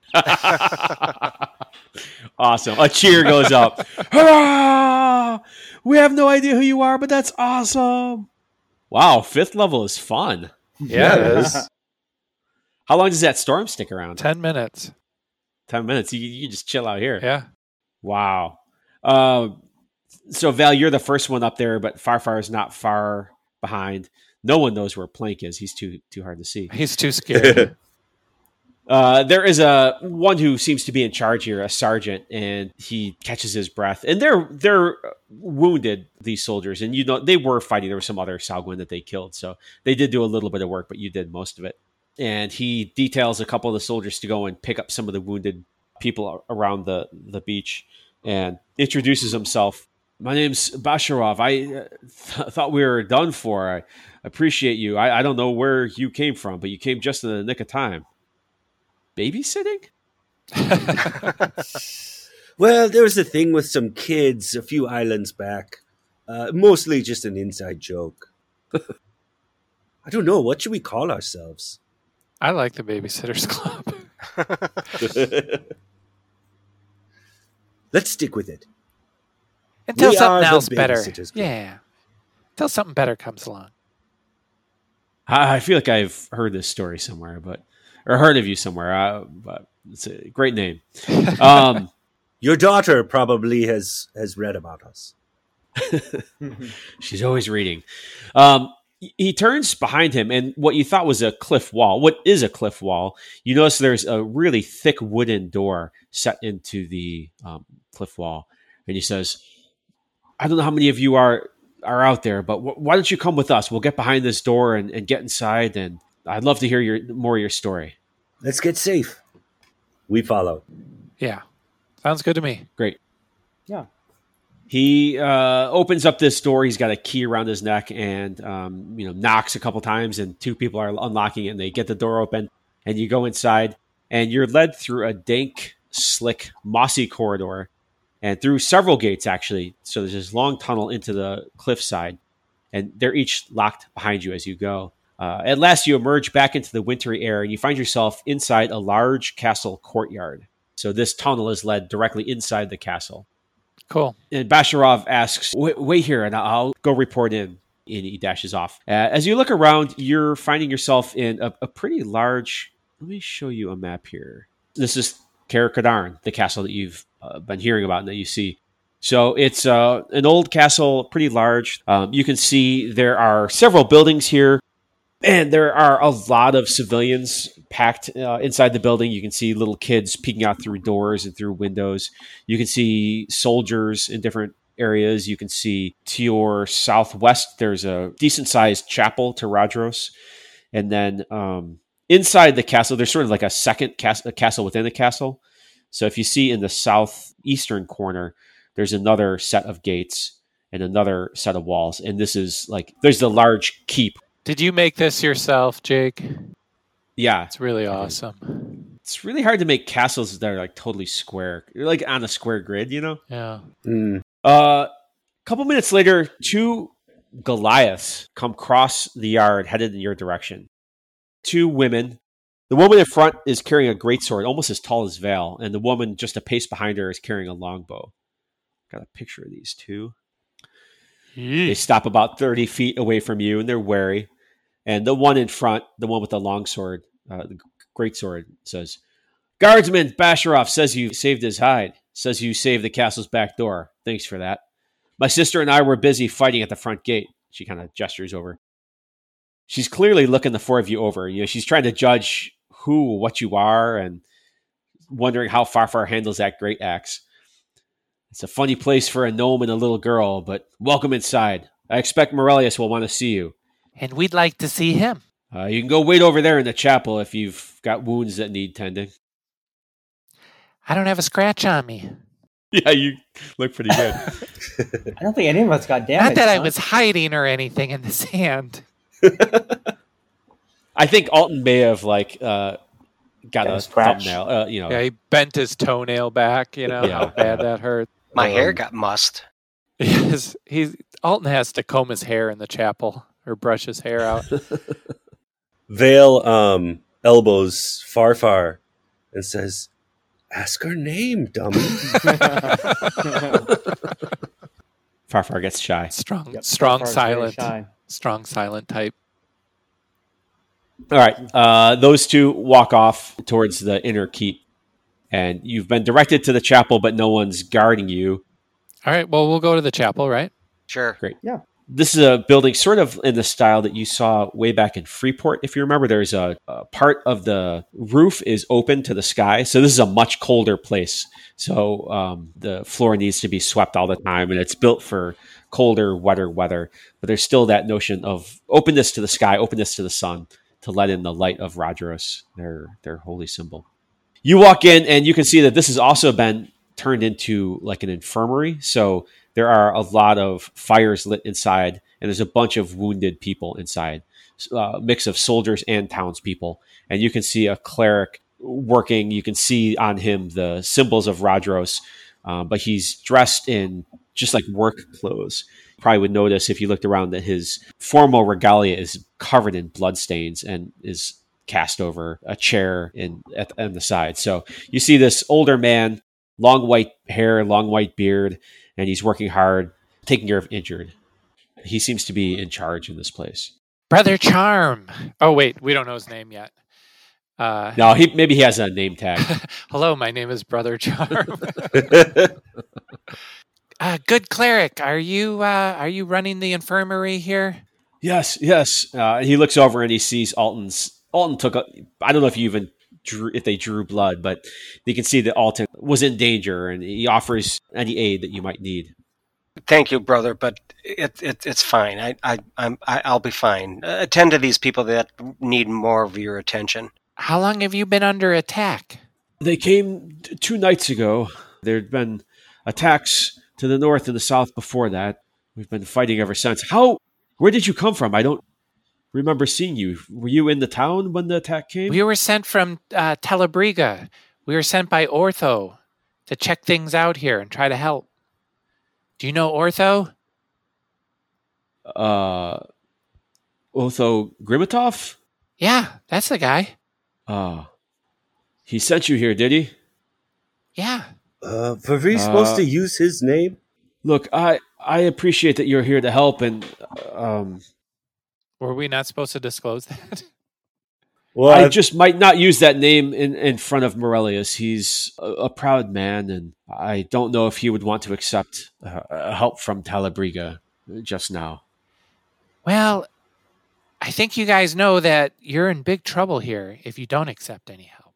Awesome. A cheer goes up. Hurrah! We have no idea who you are, but that's awesome. Wow, fifth level is fun. Yeah, it Yes. is. How long does that storm stick around? Ten minutes. Ten minutes. You, you just chill out here. Yeah. Wow. Uh, so, Val, you're the first one up there, but Farfar is not far behind. No one knows where Plank is. He's too too hard to see. He's too scared. Uh, there is a one who seems to be in charge here, a sergeant, and he catches his breath. And they're they're wounded, these soldiers, and you know they were fighting. There was some other Salguin that they killed, so they did do a little bit of work, but you did most of it. And he details a couple of the soldiers to go and pick up some of the wounded people around the, the beach and introduces himself. My name's Basharov. I uh, th- thought we were done for. I appreciate you. I, I don't know where you came from, but you came just in the nick of time. Babysitting? Well, there was a thing with some kids a few islands back. Uh, mostly just an inside joke. I don't know. What should we call ourselves? I like the Babysitters Club. Let's stick with it. Until We are something the else better. Babysitters Club. Yeah. Until something better comes along. I I feel like I've heard this story somewhere, but or heard of you somewhere. Uh, but it's a great name. Um, Your daughter probably has has read about us. she's always reading. Um, he turns behind him, and what you thought was a cliff wall, what is a cliff wall, you notice there's a really thick wooden door set into the um, cliff wall. And he says, I don't know how many of you are are out there, but wh- why don't you come with us? We'll get behind this door and, and get inside, and I'd love to hear your more of your story. Let's get safe. We follow. Yeah. Sounds good to me. Great. Yeah. He uh, opens up this door. He's got a key around his neck and um, you know knocks a couple times, and two people are unlocking it, and they get the door open, and you go inside, and you're led through a dank, slick, mossy corridor, and through several gates, actually. So there's this long tunnel into the cliffside, and they're each locked behind you as you go. Uh, at last, you emerge back into the wintry air, and you find yourself inside a large castle courtyard. So this tunnel is led directly inside the castle. Cool. And Basharov asks, wait, wait here, and I'll go report in. And he dashes off. Uh, as you look around, you're finding yourself in a, a pretty large... Let me show you a map here. This is Kaer Kadarn, the castle that you've uh, been hearing about and that you see. So it's uh, an old castle, pretty large. Um, you can see there are several buildings here, and there are a lot of civilians packed uh, inside the building. You can see little kids peeking out through doors and through windows. You can see soldiers in different areas. You can see to your southwest, there's a decent-sized chapel to Radros. And then um, inside the castle, there's sort of like a second cas- a castle within the castle. So if you see in the southeastern corner, there's another set of gates and another set of walls. And this is like, there's the large keep. Did you make this yourself, Jake? Yeah. It's really awesome. It's really hard to make castles that are like totally square. You're like on a square grid, you know? Yeah. Mm. Uh, a couple minutes later, two Goliaths come across the yard headed in your direction. Two women. The woman in front is carrying a greatsword, almost as tall as Vale, and the woman just a pace behind her is carrying a longbow. Got a picture of these two. They stop about thirty feet away from you, and they're wary. And the one in front, the one with the longsword, uh, the greatsword, says, "Guardsman Basharov says you saved his hide. Says you saved the castle's back door. Thanks for that. My sister and I were busy fighting at the front gate." She kind of gestures over. She's clearly looking the four of you over. You know, she's trying to judge who, what you are, and wondering how Farfar handles that great axe. It's a funny place for a gnome and a little girl, but welcome inside. I expect Morelius will want to see you. And we'd like to see him. Uh, you can go wait over there in the chapel if you've got wounds that need tending. I don't have a scratch on me. Yeah, you look pretty good. I don't think any of us got damaged. Not that I huh? was hiding or anything in the sand. I think Alton may have like uh, got Got a a scratch. thumbnail. Uh, you know, Yeah, he bent his toenail back, you know, Yeah. how bad that hurt. My Um, hair got mussed. Yes, he's Alton has to comb his hair in the chapel or brush his hair out. Vale um, elbows Farfar and says, "Ask her name, dummy." Farfar gets shy. Strong, Yep, strong Farfar's very silent, shy. strong silent type. All right, uh, those two walk off towards the inner keep, and you've been directed to the chapel, but no one's guarding you. All right, well, we'll go to the chapel, right? Sure. This is a building sort of in the style that you saw way back in Freeport. If you remember, there's a, a part of the roof is open to the sky. So this is a much colder place. So um, the floor needs to be swept all the time, and it's built for colder, wetter weather. But there's still that notion of openness to the sky, openness to the sun, to let in the light of Rajros, their, their holy symbol. You walk in, and you can see that this has also been turned into like an infirmary. So there are a lot of fires lit inside, and there's a bunch of wounded people inside, a mix of soldiers and townspeople. And you can see a cleric working. You can see on him the symbols of Rajros, um, but he's dressed in just like work clothes. You probably would notice if you looked around that his formal regalia is covered in bloodstains and is cast over a chair in at the, on the side. So you see this older man, long white hair, long white beard, and he's working hard, taking care of injured. He seems to be in charge in this place. Brother Charm. Oh, wait, we don't know his name yet. Uh, No, he maybe he has a name tag. Hello, my name is Brother Charm. uh, good cleric, are you uh, are you running the infirmary here? Yes, yes. Uh, he looks over and he sees Alton's. Alton took a. I don't know if you even drew, if they drew blood, but you can see that Alton was in danger, and he offers any aid that you might need. Thank you, brother, but it, it it's fine. I I I'm I, I'll be fine. Uh, attend to these people that need more of your attention. How long have you been under attack? They came t- two nights ago. There'd been attacks to the north and the south before that. We've been fighting ever since. How? Where did you come from? I don't remember seeing you. Were you in the town when the attack came? We were sent from uh, Telebriga. We were sent by Ortho to check things out here and try to help. Do you know Ortho? Uh, Otho Grimitov? Yeah, that's the guy. Ah, he sent you here, did he? Yeah. uh, were we supposed Uh, to use his name? Look, I I appreciate that you're here to help, and um, Were we not supposed to disclose that? Well, I I- just might not use that name in, in front of Morelius. He's a, a proud man, and I don't know if he would want to accept uh, help from Talabriga just now. Well, I think you guys know that you're in big trouble here if you don't accept any help.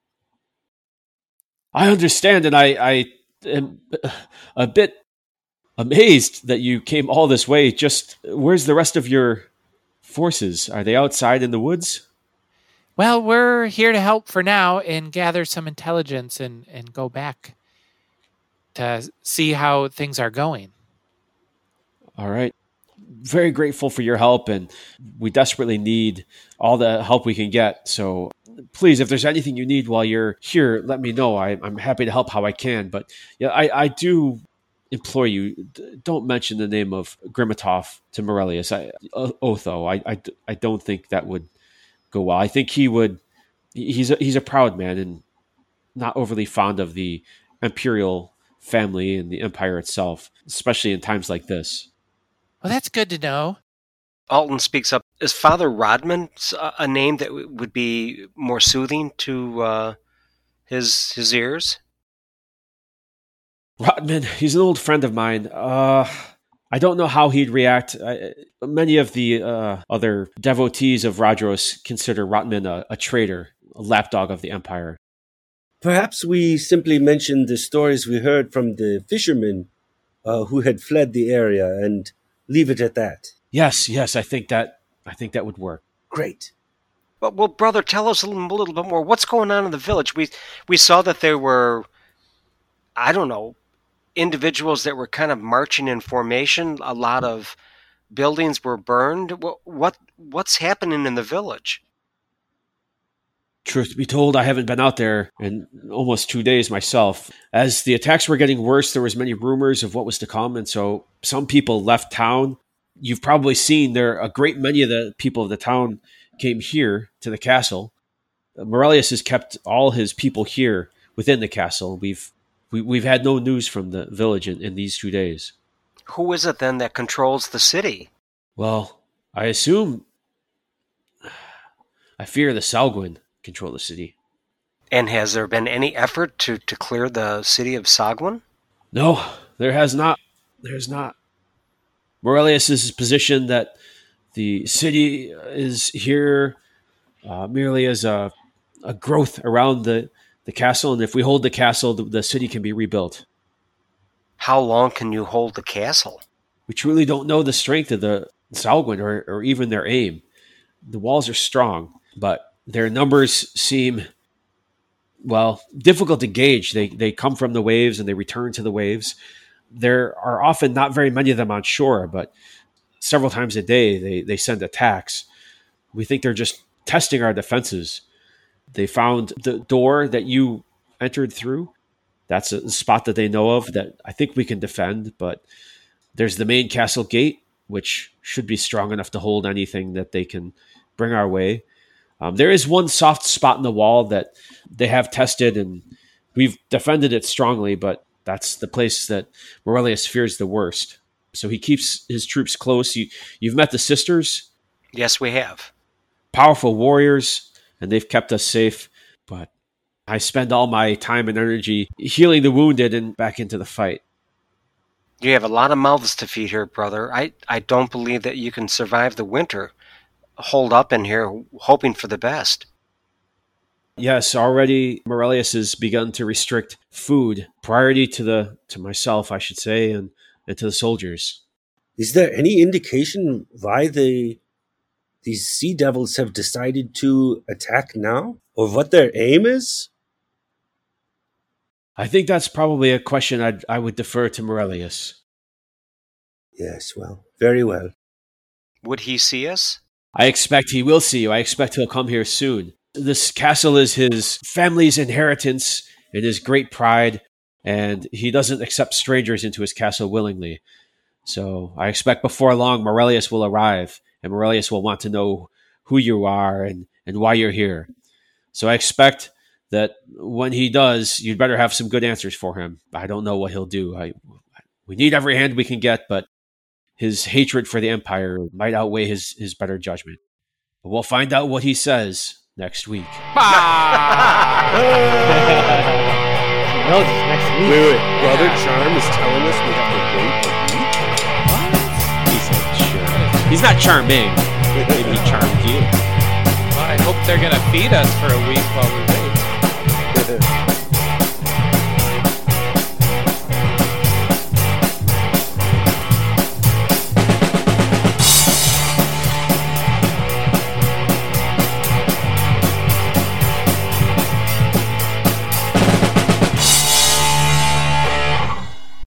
I understand, and I, I am a bit amazed that you came all this way. Just where's the rest of your forces? Are they outside in the woods? Well, we're here to help for now and gather some intelligence and, and go back to see how things are going. All right. Very grateful for your help, and we desperately need all the help we can get. So please, if there's anything you need while you're here, let me know. I, I'm happy to help how I can. But yeah, I, I do implore you, d- don't mention the name of Grimitov to Morelius. I, uh, Otho, I, I, I don't think that would go well. I think he would he's a, he's a proud man and not overly fond of the imperial family and the empire itself, especially in times like this. Well, that's good to know. Alton speaks up. Is Father Rodman a name that would be more soothing to uh, his his ears? Rodman, he's an old friend of mine. Uh, I don't know how he'd react. I, many of the uh, other devotees of Radros consider Rodman a, a traitor, a lapdog of the Empire. Perhaps we simply mentioned the stories we heard from the fishermen uh, who had fled the area and leave it at that. Yes, yes, I think that I think that would work. Great. Well, well brother, tell us a little, a little bit more. What's going on in the village? We we saw that there were, I don't know, individuals that were kind of marching in formation. A lot of buildings were burned. What, what what's happening in the village? Truth be told, I haven't been out there in almost two days myself. As the attacks were getting worse, there was many rumors of what was to come, and so some people left town. You've probably seen there a great many of the people of the town came here to the castle. Morelius has kept all his people here within the castle. We've we, we've had no news from the village in, in these two days. Who is it then that controls the city? Well, I assume, I fear the Salguin control the city. And has there been any effort to, to clear the city of Sagwin? No, there has not. There's not. Morelius is positioned that the city is here uh, merely as a, a growth around the, the castle, and if we hold the castle, the, the city can be rebuilt. How long can you hold the castle? We truly don't know the strength of the Salguin or, or even their aim. The walls are strong, but their numbers seem, well, difficult to gauge. They they come from the waves and they return to the waves. There are often not very many of them on shore, but several times a day they, they send attacks. We think they're just testing our defenses. They found the door that you entered through. That's a spot that they know of that I think we can defend, but there's the main castle gate, which should be strong enough to hold anything that they can bring our way. Um, there is one soft spot in the wall that they have tested, and we've defended it strongly, but that's the place that Morelius fears the worst. So he keeps his troops close. You, you've met the sisters. Yes, we have. Powerful warriors, and they've kept us safe. But I spend all my time and energy healing the wounded and back into the fight. You have a lot of mouths to feed here, brother. I, I don't believe that you can survive the winter. Hold up in here, hoping for the best. Yes, already Morelius has begun to restrict food, priority to the to myself, I should say, and, and to the soldiers. Is there any indication why the these sea devils have decided to attack now, or what their aim is? I think that's probably a question I'd, I would defer to Morelius. Yes, well, very well. Would he see us? I expect he will see you. I expect he'll come here soon. This castle is his family's inheritance and his great pride, and he doesn't accept strangers into his castle willingly. So I expect before long Morelius will arrive, and Morelius will want to know who you are and, and why you're here. So I expect that when he does, you'd better have some good answers for him. I don't know what he'll do. I, we need every hand we can get, but his hatred for the Empire might outweigh his, his better judgment. But we'll find out what he says next week. He knows it's next week. Wait, wait, Brother Charm is telling us we have to wait a week? He said, sure. He's not charming. Maybe he charmed you. Well, I hope they're going to feed us for a week while we